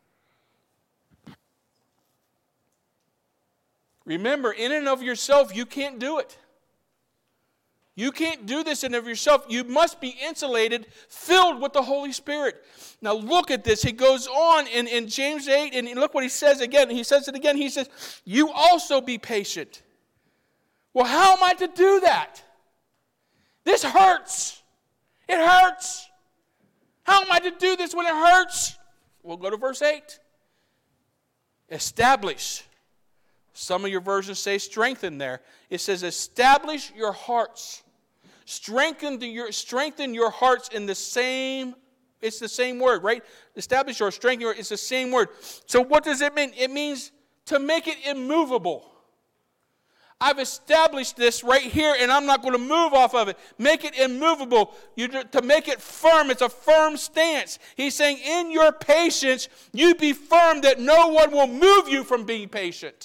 [SPEAKER 3] Remember, in and of yourself, you can't do it. You can't do this in and of yourself. You must be insulated, filled with the Holy Spirit. Now look at this. He goes on in James 8, and look what he says again. He says it again. He says, you also be patient. Well, how am I to do that? This hurts. It hurts. How am I to do this when it hurts? We'll go to verse 8. Establish. Some of your versions say strengthen there. It says establish your hearts. Strengthen your hearts in the same, it's the same word, right? Establish or strengthen your, it's the same word. So what does it mean? It means to make it immovable. I've established this right here and I'm not going to move off of it. Make it immovable. To make it firm, it's a firm stance. He's saying in your patience, you be firm that no one will move you from being patient.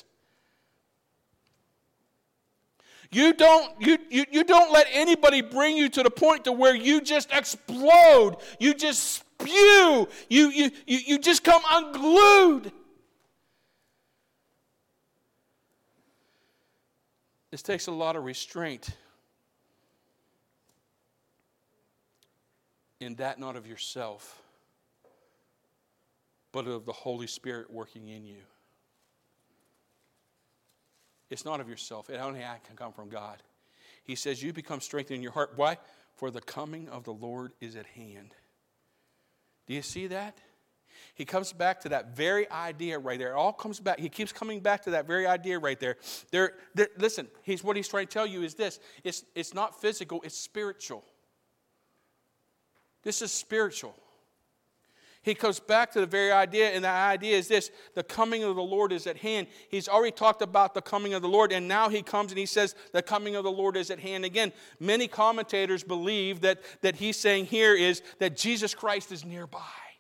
[SPEAKER 3] You don't let anybody bring you to the point to where you just explode. You just spew. You just come unglued. This takes a lot of restraint. In that not of yourself, but of the Holy Spirit working in you. It's not of yourself. It only can come from God. He says, you become strengthened in your heart. Why? For the coming of the Lord is at hand. Do you see that? He comes back to that very idea right there. It all comes back. He keeps coming back to that very idea right there. Listen, what he's trying to tell you is this. It's not physical, it's spiritual. This is spiritual. He comes back to the very idea, and the idea is this: the coming of the Lord is at hand. He's already talked about the coming of the Lord, and now he comes and he says the coming of the Lord is at hand again. Many commentators believe that he's saying here is that Jesus Christ is nearby.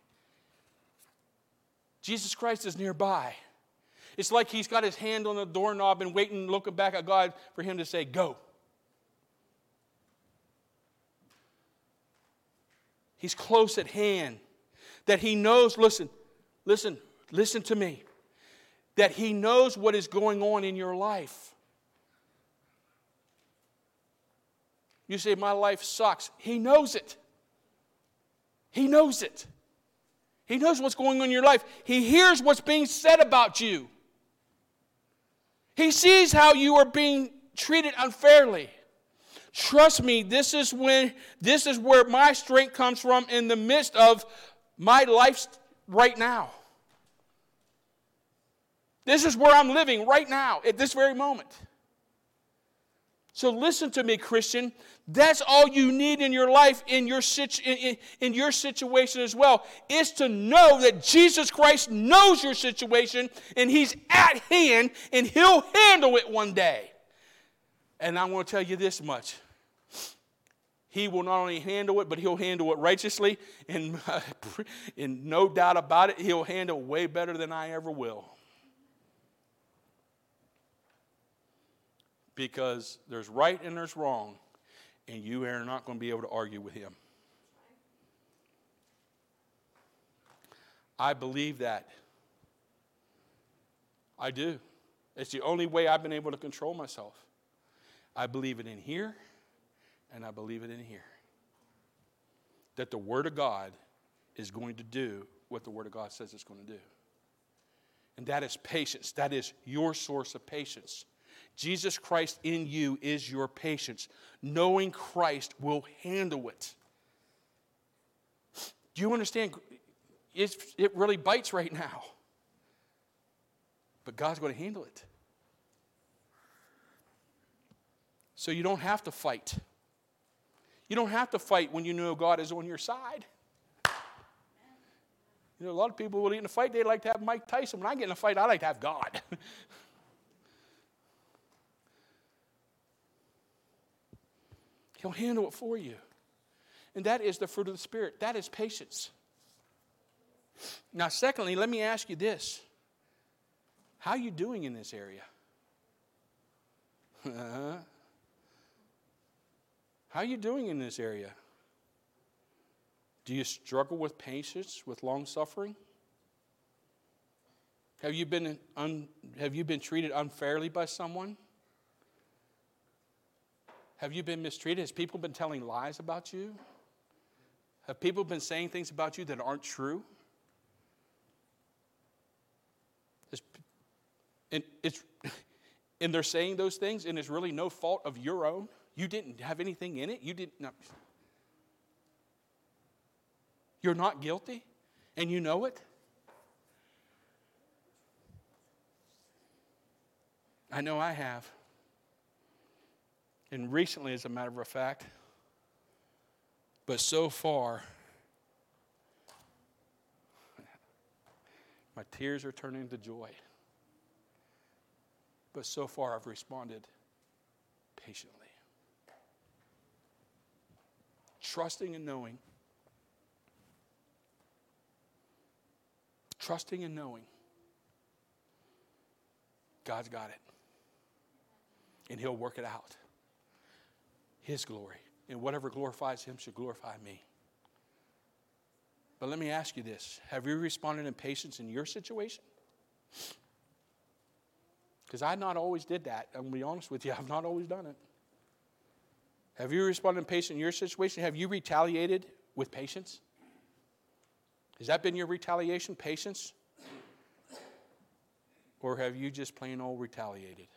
[SPEAKER 3] Jesus Christ is nearby. It's like he's got his hand on the doorknob and waiting, looking back at God for him to say, go. He's close at hand. That he knows, listen to me. That he knows what is going on in your life. You say, my life sucks. He knows it. He knows it. He knows what's going on in your life. He hears what's being said about you. He sees how you are being treated unfairly. Trust me, this is where my strength comes from in the midst of my life right now. This is where I'm living right now, at this very moment. So listen to me, Christian. That's all you need in your life, in your situation as well, is to know that Jesus Christ knows your situation, and He's at hand, and He'll handle it one day. And I'm going to tell you this much. He will not only handle it, but He'll handle it righteously. And no doubt about it, He'll handle it way better than I ever will. Because there's right and there's wrong. And you are not going to be able to argue with Him. I believe that. I do. It's the only way I've been able to control myself. I believe it in here, and I believe it in here. That the Word of God is going to do what the Word of God says it's going to do. And that is patience. That is your source of patience. Jesus Christ in you is your patience. Knowing Christ will handle it. Do you understand? It really bites right now. But God's going to handle it. So you don't have to fight. You don't have to fight when you know God is on your side. You know, a lot of people will get in a fight, they like to have Mike Tyson. When I get in a fight, I like to have God. He'll handle it for you. And that is the fruit of the Spirit. That is patience. Now, secondly, let me ask you this. How are you doing in this area? How are you doing in this area? Do you struggle with patience, with long suffering? Have you been treated unfairly by someone? Have you been mistreated? Has people been telling lies about you? Have people been saying things about you that aren't true? And they're saying those things, and it's really no fault of your own. You didn't have anything in it. You're not guilty, and you know it. I know I have. And recently, as a matter of fact. But so far, my tears are turning to joy. But so far, I've responded patiently. Trusting and knowing. Trusting and knowing. God's got it. And He'll work it out. His glory. And whatever glorifies Him should glorify me. But let me ask you this. Have you responded in patience in your situation? Because I not always did that. I'm going to be honest with you. I've not always done it. Have you responded in patience in your situation? Have you retaliated with patience? Has that been your retaliation, patience? Or have you just plain old retaliated?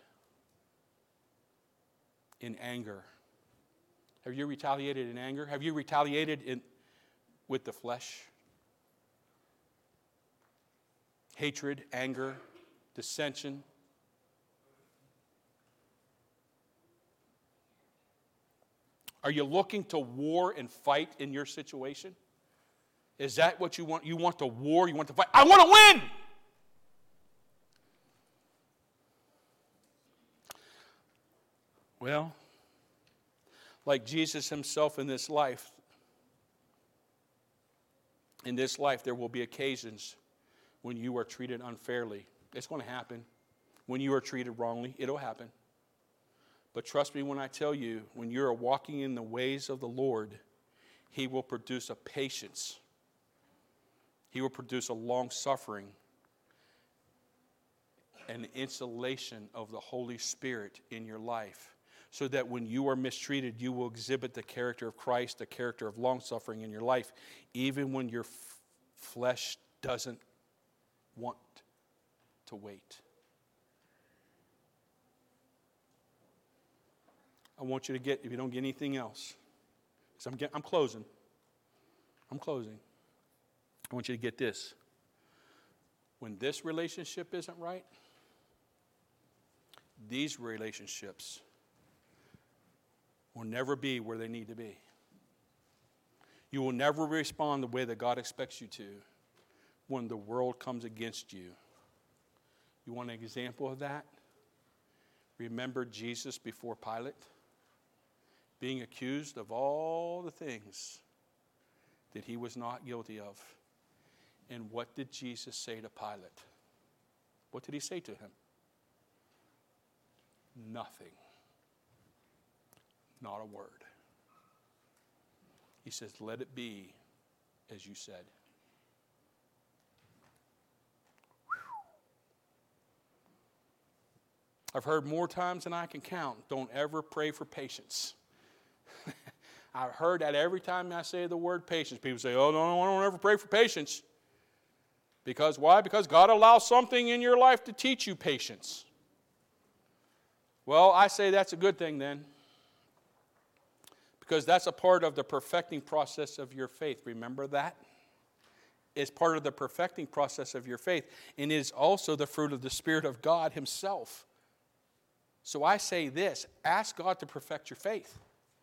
[SPEAKER 3] In anger. Have you retaliated in anger? Have you retaliated with the flesh? Hatred, anger, dissension. Are you looking to war and fight in your situation? Is that what you want? You want to war? You want to fight? I want to win! Well, like Jesus Himself in this life there will be occasions when you are treated unfairly. It's going to happen. When you are treated wrongly, it'll happen. But trust me when I tell you, when you're walking in the ways of the Lord, He will produce a patience. He will produce a long suffering and the installation of the Holy Spirit in your life, so that when you are mistreated, you will exhibit the character of Christ, the character of long suffering in your life, even when your flesh doesn't want to wait. I want you to get, if you don't get anything else, because I'm closing. I want you to get this. When this relationship isn't right, these relationships will never be where they need to be. You will never respond the way that God expects you to when the world comes against you. You want an example of that? Remember Jesus before Pilate? Being accused of all the things that He was not guilty of. And what did Jesus say to Pilate? What did He say to him? Nothing. Not a word. He says, let it be as you said. I've heard more times than I can count, don't ever pray for patience. I've heard that every time I say the word patience. People say, oh, no, I don't ever pray for patience. Because why? Because God allows something in your life to teach you patience. Well, I say that's a good thing then. Because that's a part of the perfecting process of your faith. Remember that? It's part of the perfecting process of your faith. And is also the fruit of the Spirit of God Himself. So I say this, ask God to perfect your faith.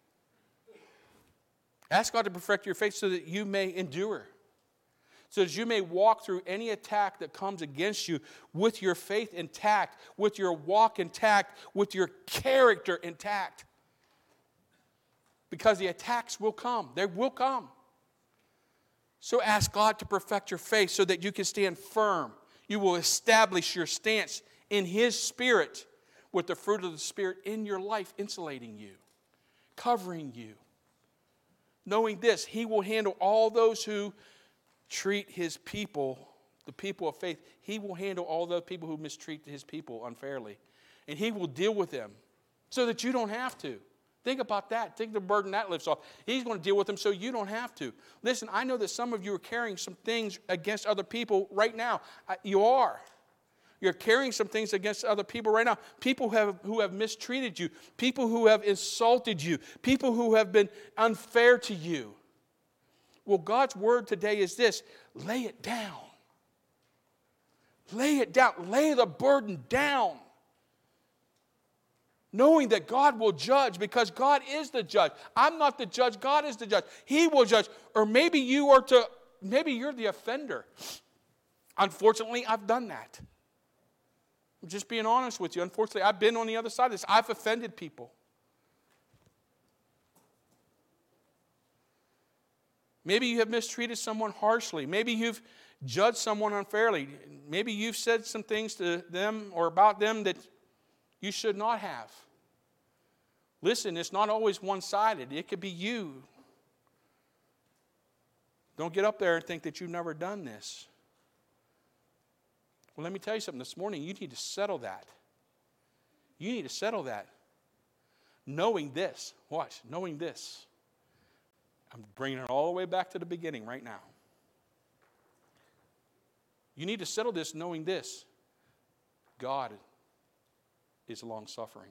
[SPEAKER 3] Ask God to perfect your faith so that you may endure. So that you may walk through any attack that comes against you with your faith intact, with your walk intact, with your character intact. Because the attacks will come. They will come. So ask God to perfect your faith so that you can stand firm. You will establish your stance in His Spirit with the fruit of the Spirit in your life, insulating you, covering you. Knowing this, He will handle all those who treat His people, the people of faith. He will handle all the people who mistreat His people unfairly. And He will deal with them so that you don't have to. Think about that. Think the burden that lifts off. He's going to deal with them so you don't have to. Listen, I know that some of you are carrying some things against other people right now. You are. You're carrying some things against other people right now. People who have mistreated you. People who have insulted you. People who have been unfair to you. Well, God's word today is this. Lay it down. Lay it down. Lay the burden down. Knowing that God will judge because God is the judge. I'm not the judge. God is the judge. He will judge. Or maybe you're the offender. Unfortunately, I've done that. I'm just being honest with you. Unfortunately, I've been on the other side of this. I've offended people. Maybe you have mistreated someone harshly. Maybe you've judged someone unfairly. Maybe you've said some things to them or about them that you should not have. Listen, it's not always one-sided. It could be you. Don't get up there and think that you've never done this. Well, let me tell you something. This morning, you need to settle that. You need to settle that. Knowing this. Watch. Knowing this. I'm bringing it all the way back to the beginning right now. You need to settle this knowing this. God is long-suffering.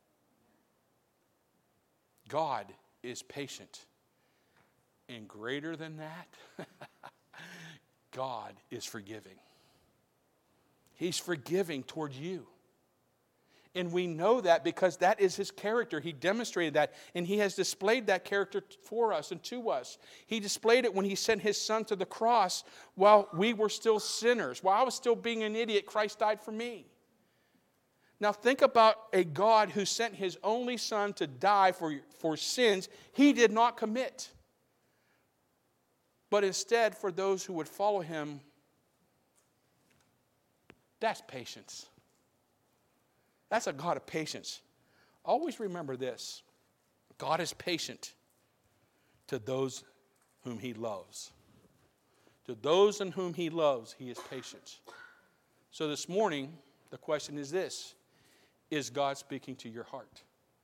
[SPEAKER 3] God is patient. And greater than that, God is forgiving. He's forgiving toward you. And we know that because that is His character. He demonstrated that, and He has displayed that character for us and to us. He displayed it when He sent His Son to the cross while we were still sinners. While I was still being an idiot, Christ died for me. Now think about a God who sent His only Son to die for sins He did not commit. But instead, for those who would follow Him, that's patience. That's a God of patience. Always remember this. God is patient to those whom He loves. To those in whom He loves, He is patient. So this morning, the question is this. Is God speaking to your heart?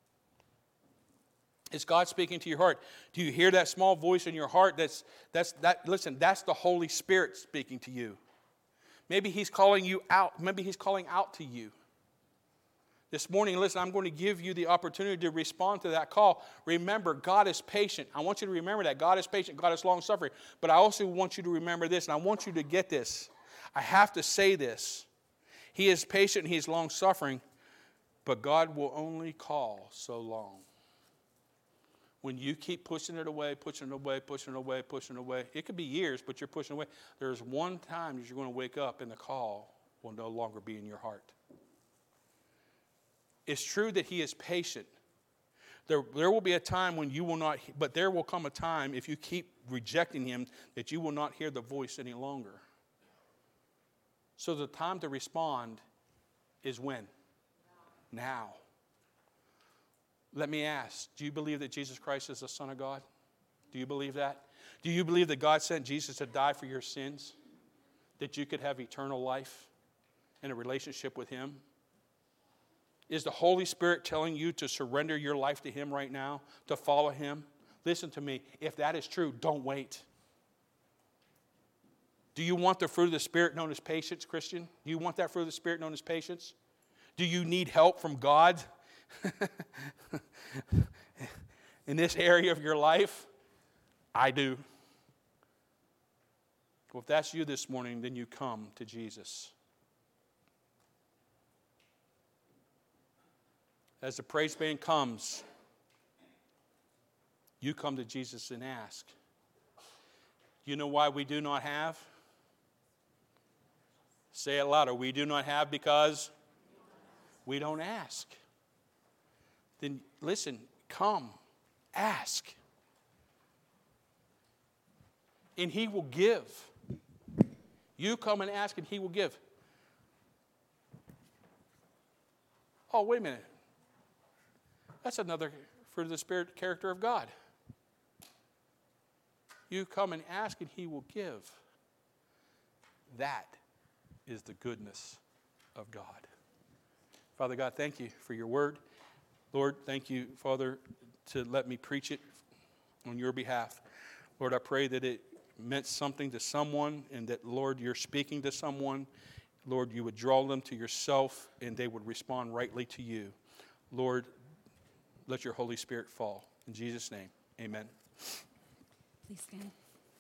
[SPEAKER 3] Is God speaking to your heart? Do you hear that small voice in your heart? Listen, that's the Holy Spirit speaking to you. Maybe He's calling you out. Maybe He's calling out to you. This morning, listen, I'm going to give you the opportunity to respond to that call. Remember, God is patient. I want you to remember that. God is patient. God is long-suffering. But I also want you to remember this, and I want you to get this. I have to say this. He is patient and He is long-suffering, but God will only call so long. When you keep pushing it away, pushing it away, pushing it away, pushing it away, it could be years, but you're pushing away. There's one time that you're going to wake up and the call will no longer be in your heart. It's true that He is patient. There will be a time when you will not, but there will come a time if you keep rejecting Him that you will not hear the voice any longer. So the time to respond is when? Now. Let me ask, do you believe that Jesus Christ is the Son of God? Do you believe that? Do you believe that God sent Jesus to die for your sins? That you could have eternal life and a relationship with Him? Is the Holy Spirit telling you to surrender your life to Him right now, to follow Him? Listen to me. If that is true, don't wait. Do you want the fruit of the Spirit known as patience, Christian? Do you want that fruit of the Spirit known as patience? Do you need help from God in this area of your life? I do. Well, if that's you this morning, then you come to Jesus. As the praise band comes, you come to Jesus and ask. You know why we do not have? Say it louder. We do not have because we don't ask. Then listen, come, ask. And He will give. You come and ask and He will give. Oh, wait a minute. That's another fruit of the Spirit character of God. You come and ask and He will give. That is the goodness of God. Father God, thank you for your word. Lord, thank you, Father, to let me preach it on your behalf. Lord, I pray that it meant something to someone and that, Lord, you're speaking to someone. Lord, you would draw them to yourself and they would respond rightly to you. Lord, let your Holy Spirit fall. In Jesus' name, amen.
[SPEAKER 1] Please stand.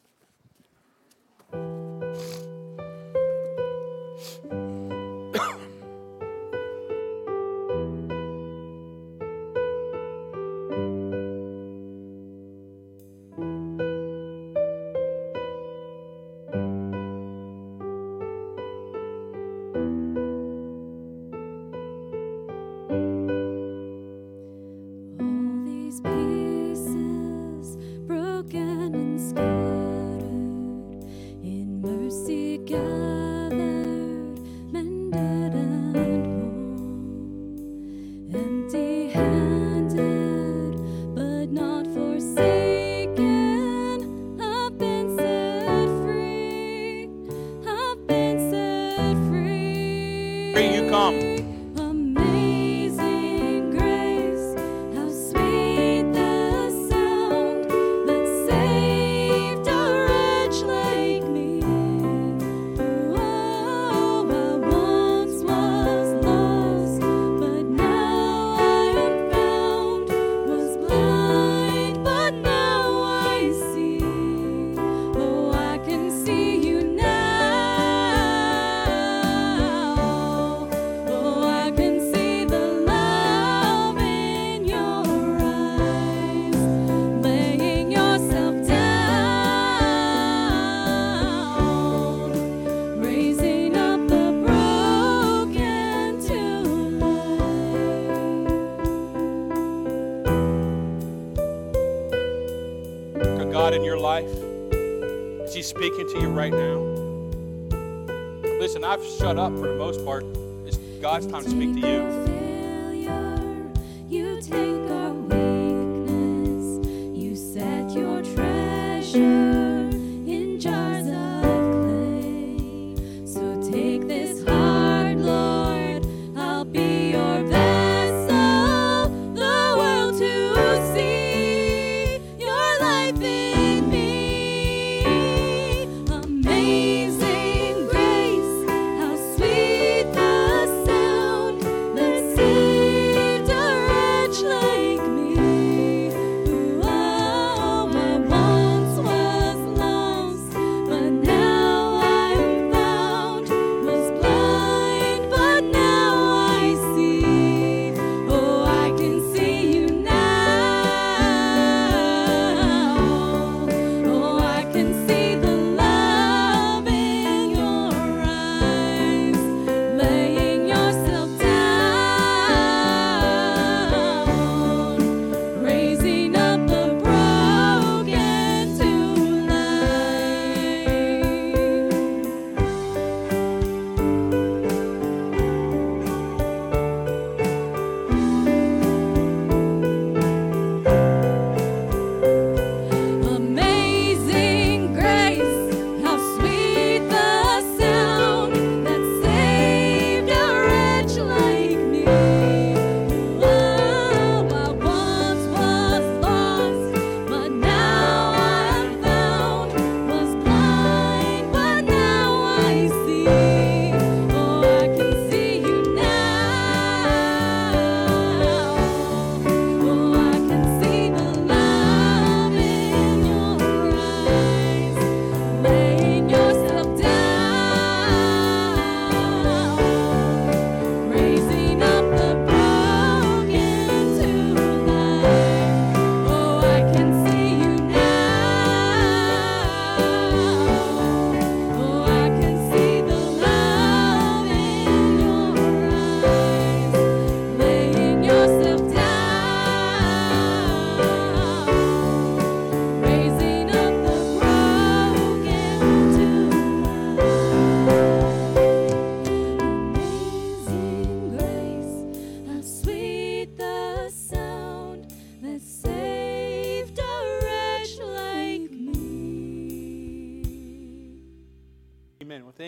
[SPEAKER 1] All these pieces broken and scattered, in mercy gathered, mended and whole, empty-handed but not forsaken. I've been set free. I've been set free.
[SPEAKER 3] Here you come.
[SPEAKER 1] Amazing grace, how sweet the sound that saved a wretch like me. Oh, I once was lost, but now I am found. Was blind, but now I see. Oh, I can see you now. Oh, I can see the love in your eyes, laying yourself down, raising up the broken to life.
[SPEAKER 3] To God in your life? Is He speaking to you right now? Listen, I've shut up for the most part. It's God's time to speak to you.
[SPEAKER 1] You take our weakness, you set your treasure in jars of clay. So take this heart, Lord, I'll be your vessel, the world to see your life in me. Amazing grace, how sweet the sound that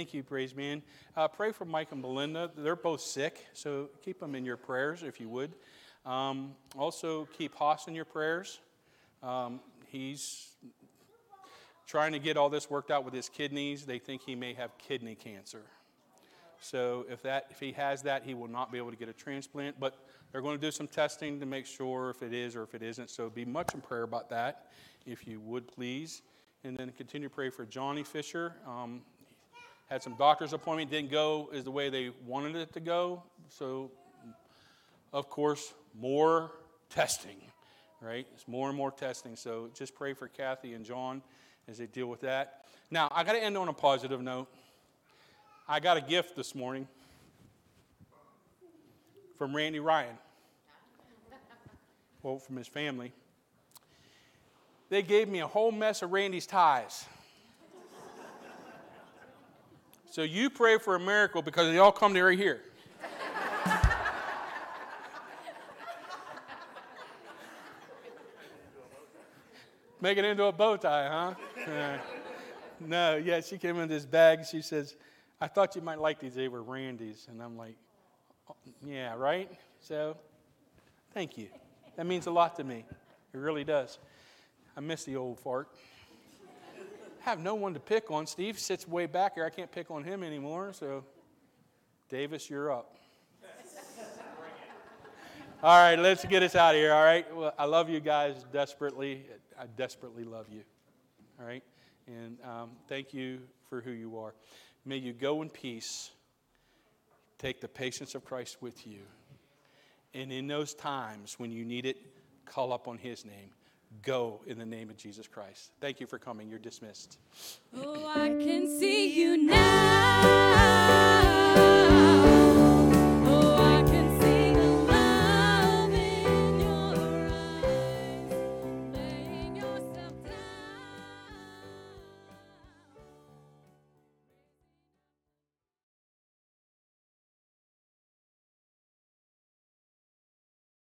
[SPEAKER 3] Thank you, praise man. Pray for Mike and Belinda. They're both sick, so keep them in your prayers if you would. Also, keep Haas in your prayers. He's trying to get all this worked out with his kidneys. They think he may have kidney cancer. So if he has that, he will not be able to get a transplant. But they're going to do some testing to make sure if it is or if it isn't. So be much in prayer about that, if you would please. And then continue to pray for Johnny Fisher. Had some doctor's appointment, didn't go as the way they wanted it to go. So, of course, more testing, right? It's more and more testing. So just pray for Kathy and John as they deal with that. Now, I got to end on a positive note. I got a gift this morning from Randy Ryan. Well, from his family. They gave me a whole mess of Randy's ties. So you pray for a miracle because they all come to right here. Make it into a bow tie, huh? No, yeah, she came in this bag. She says, I thought you might like these. They were Randy's. And I'm like, oh, yeah, right? So, thank you. That means a lot to me. It really does. I miss the old fart. I have no one to pick on. Steve sits way back here. I can't pick on him anymore. So, Davis, you're up. All right, let's get us out of here, all right? Well, I love you guys desperately. I desperately love you, all right? And thank you for who you are. May you go in peace. Take the patience of Christ with you. And in those times when you need it, call up on his name. Go in the name of Jesus Christ. Thank you for coming. You're dismissed.
[SPEAKER 1] Oh, I can see you now.